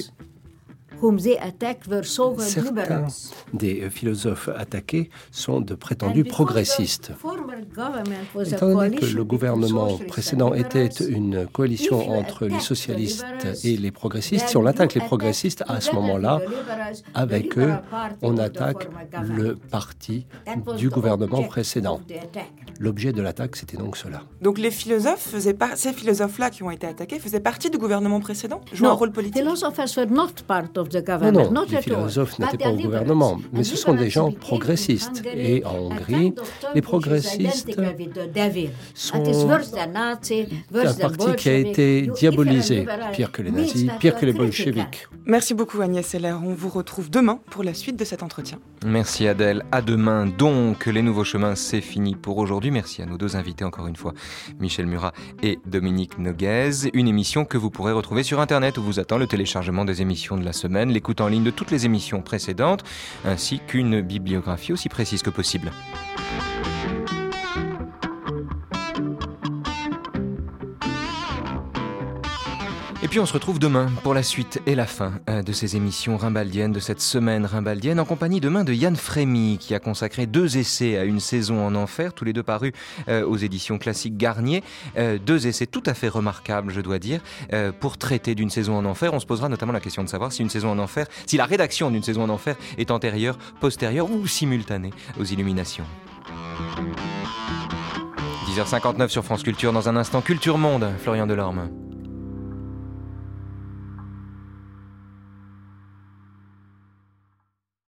certains des philosophes attaqués sont de prétendus progressistes. Étant donné que le gouvernement précédent était une coalition entre les socialistes et les progressistes, si on attaque les progressistes, à ce moment-là, avec eux, on attaque le parti du gouvernement précédent. L'objet de l'attaque, c'était donc cela. Donc les philosophes faisaient par... ces philosophes-là qui ont été attaqués faisaient partie du gouvernement précédent, jouaient un rôle politique. Non, non, les philosophes n'étaient pas au gouvernement, mais ce sont des gens progressistes. Et en Hongrie, les progressistes sont un parti qui a été diabolisé, pire que les nazis, pire que les bolcheviks. Merci beaucoup Agnès Seller, on vous retrouve demain pour la suite de cet entretien. Merci Adèle, à demain donc. Les Nouveaux Chemins, c'est fini pour aujourd'hui. Merci à nos deux invités encore une fois, Michel Murat et Dominique Noguez. Une émission que vous pourrez retrouver sur Internet où vous attend le téléchargement des émissions de la semaine, l'écoute en ligne de toutes les émissions précédentes, ainsi qu'une bibliographie aussi précise que possible. Et puis on se retrouve demain pour la suite et la fin de ces émissions rimbaldiennes, de cette semaine rimbaldienne, en compagnie demain de Yann Frémy, qui a consacré deux essais à une saison en enfer, tous les deux parus euh, aux éditions classiques Garnier. Euh, deux essais tout à fait remarquables, je dois dire, euh, pour traiter d'une saison en enfer. On se posera notamment la question de savoir si une saison en enfer, si la rédaction d'une saison en enfer est antérieure, postérieure ou simultanée aux Illuminations. dix heures cinquante-neuf sur France Culture, dans un instant Culture Monde, Florian Delorme.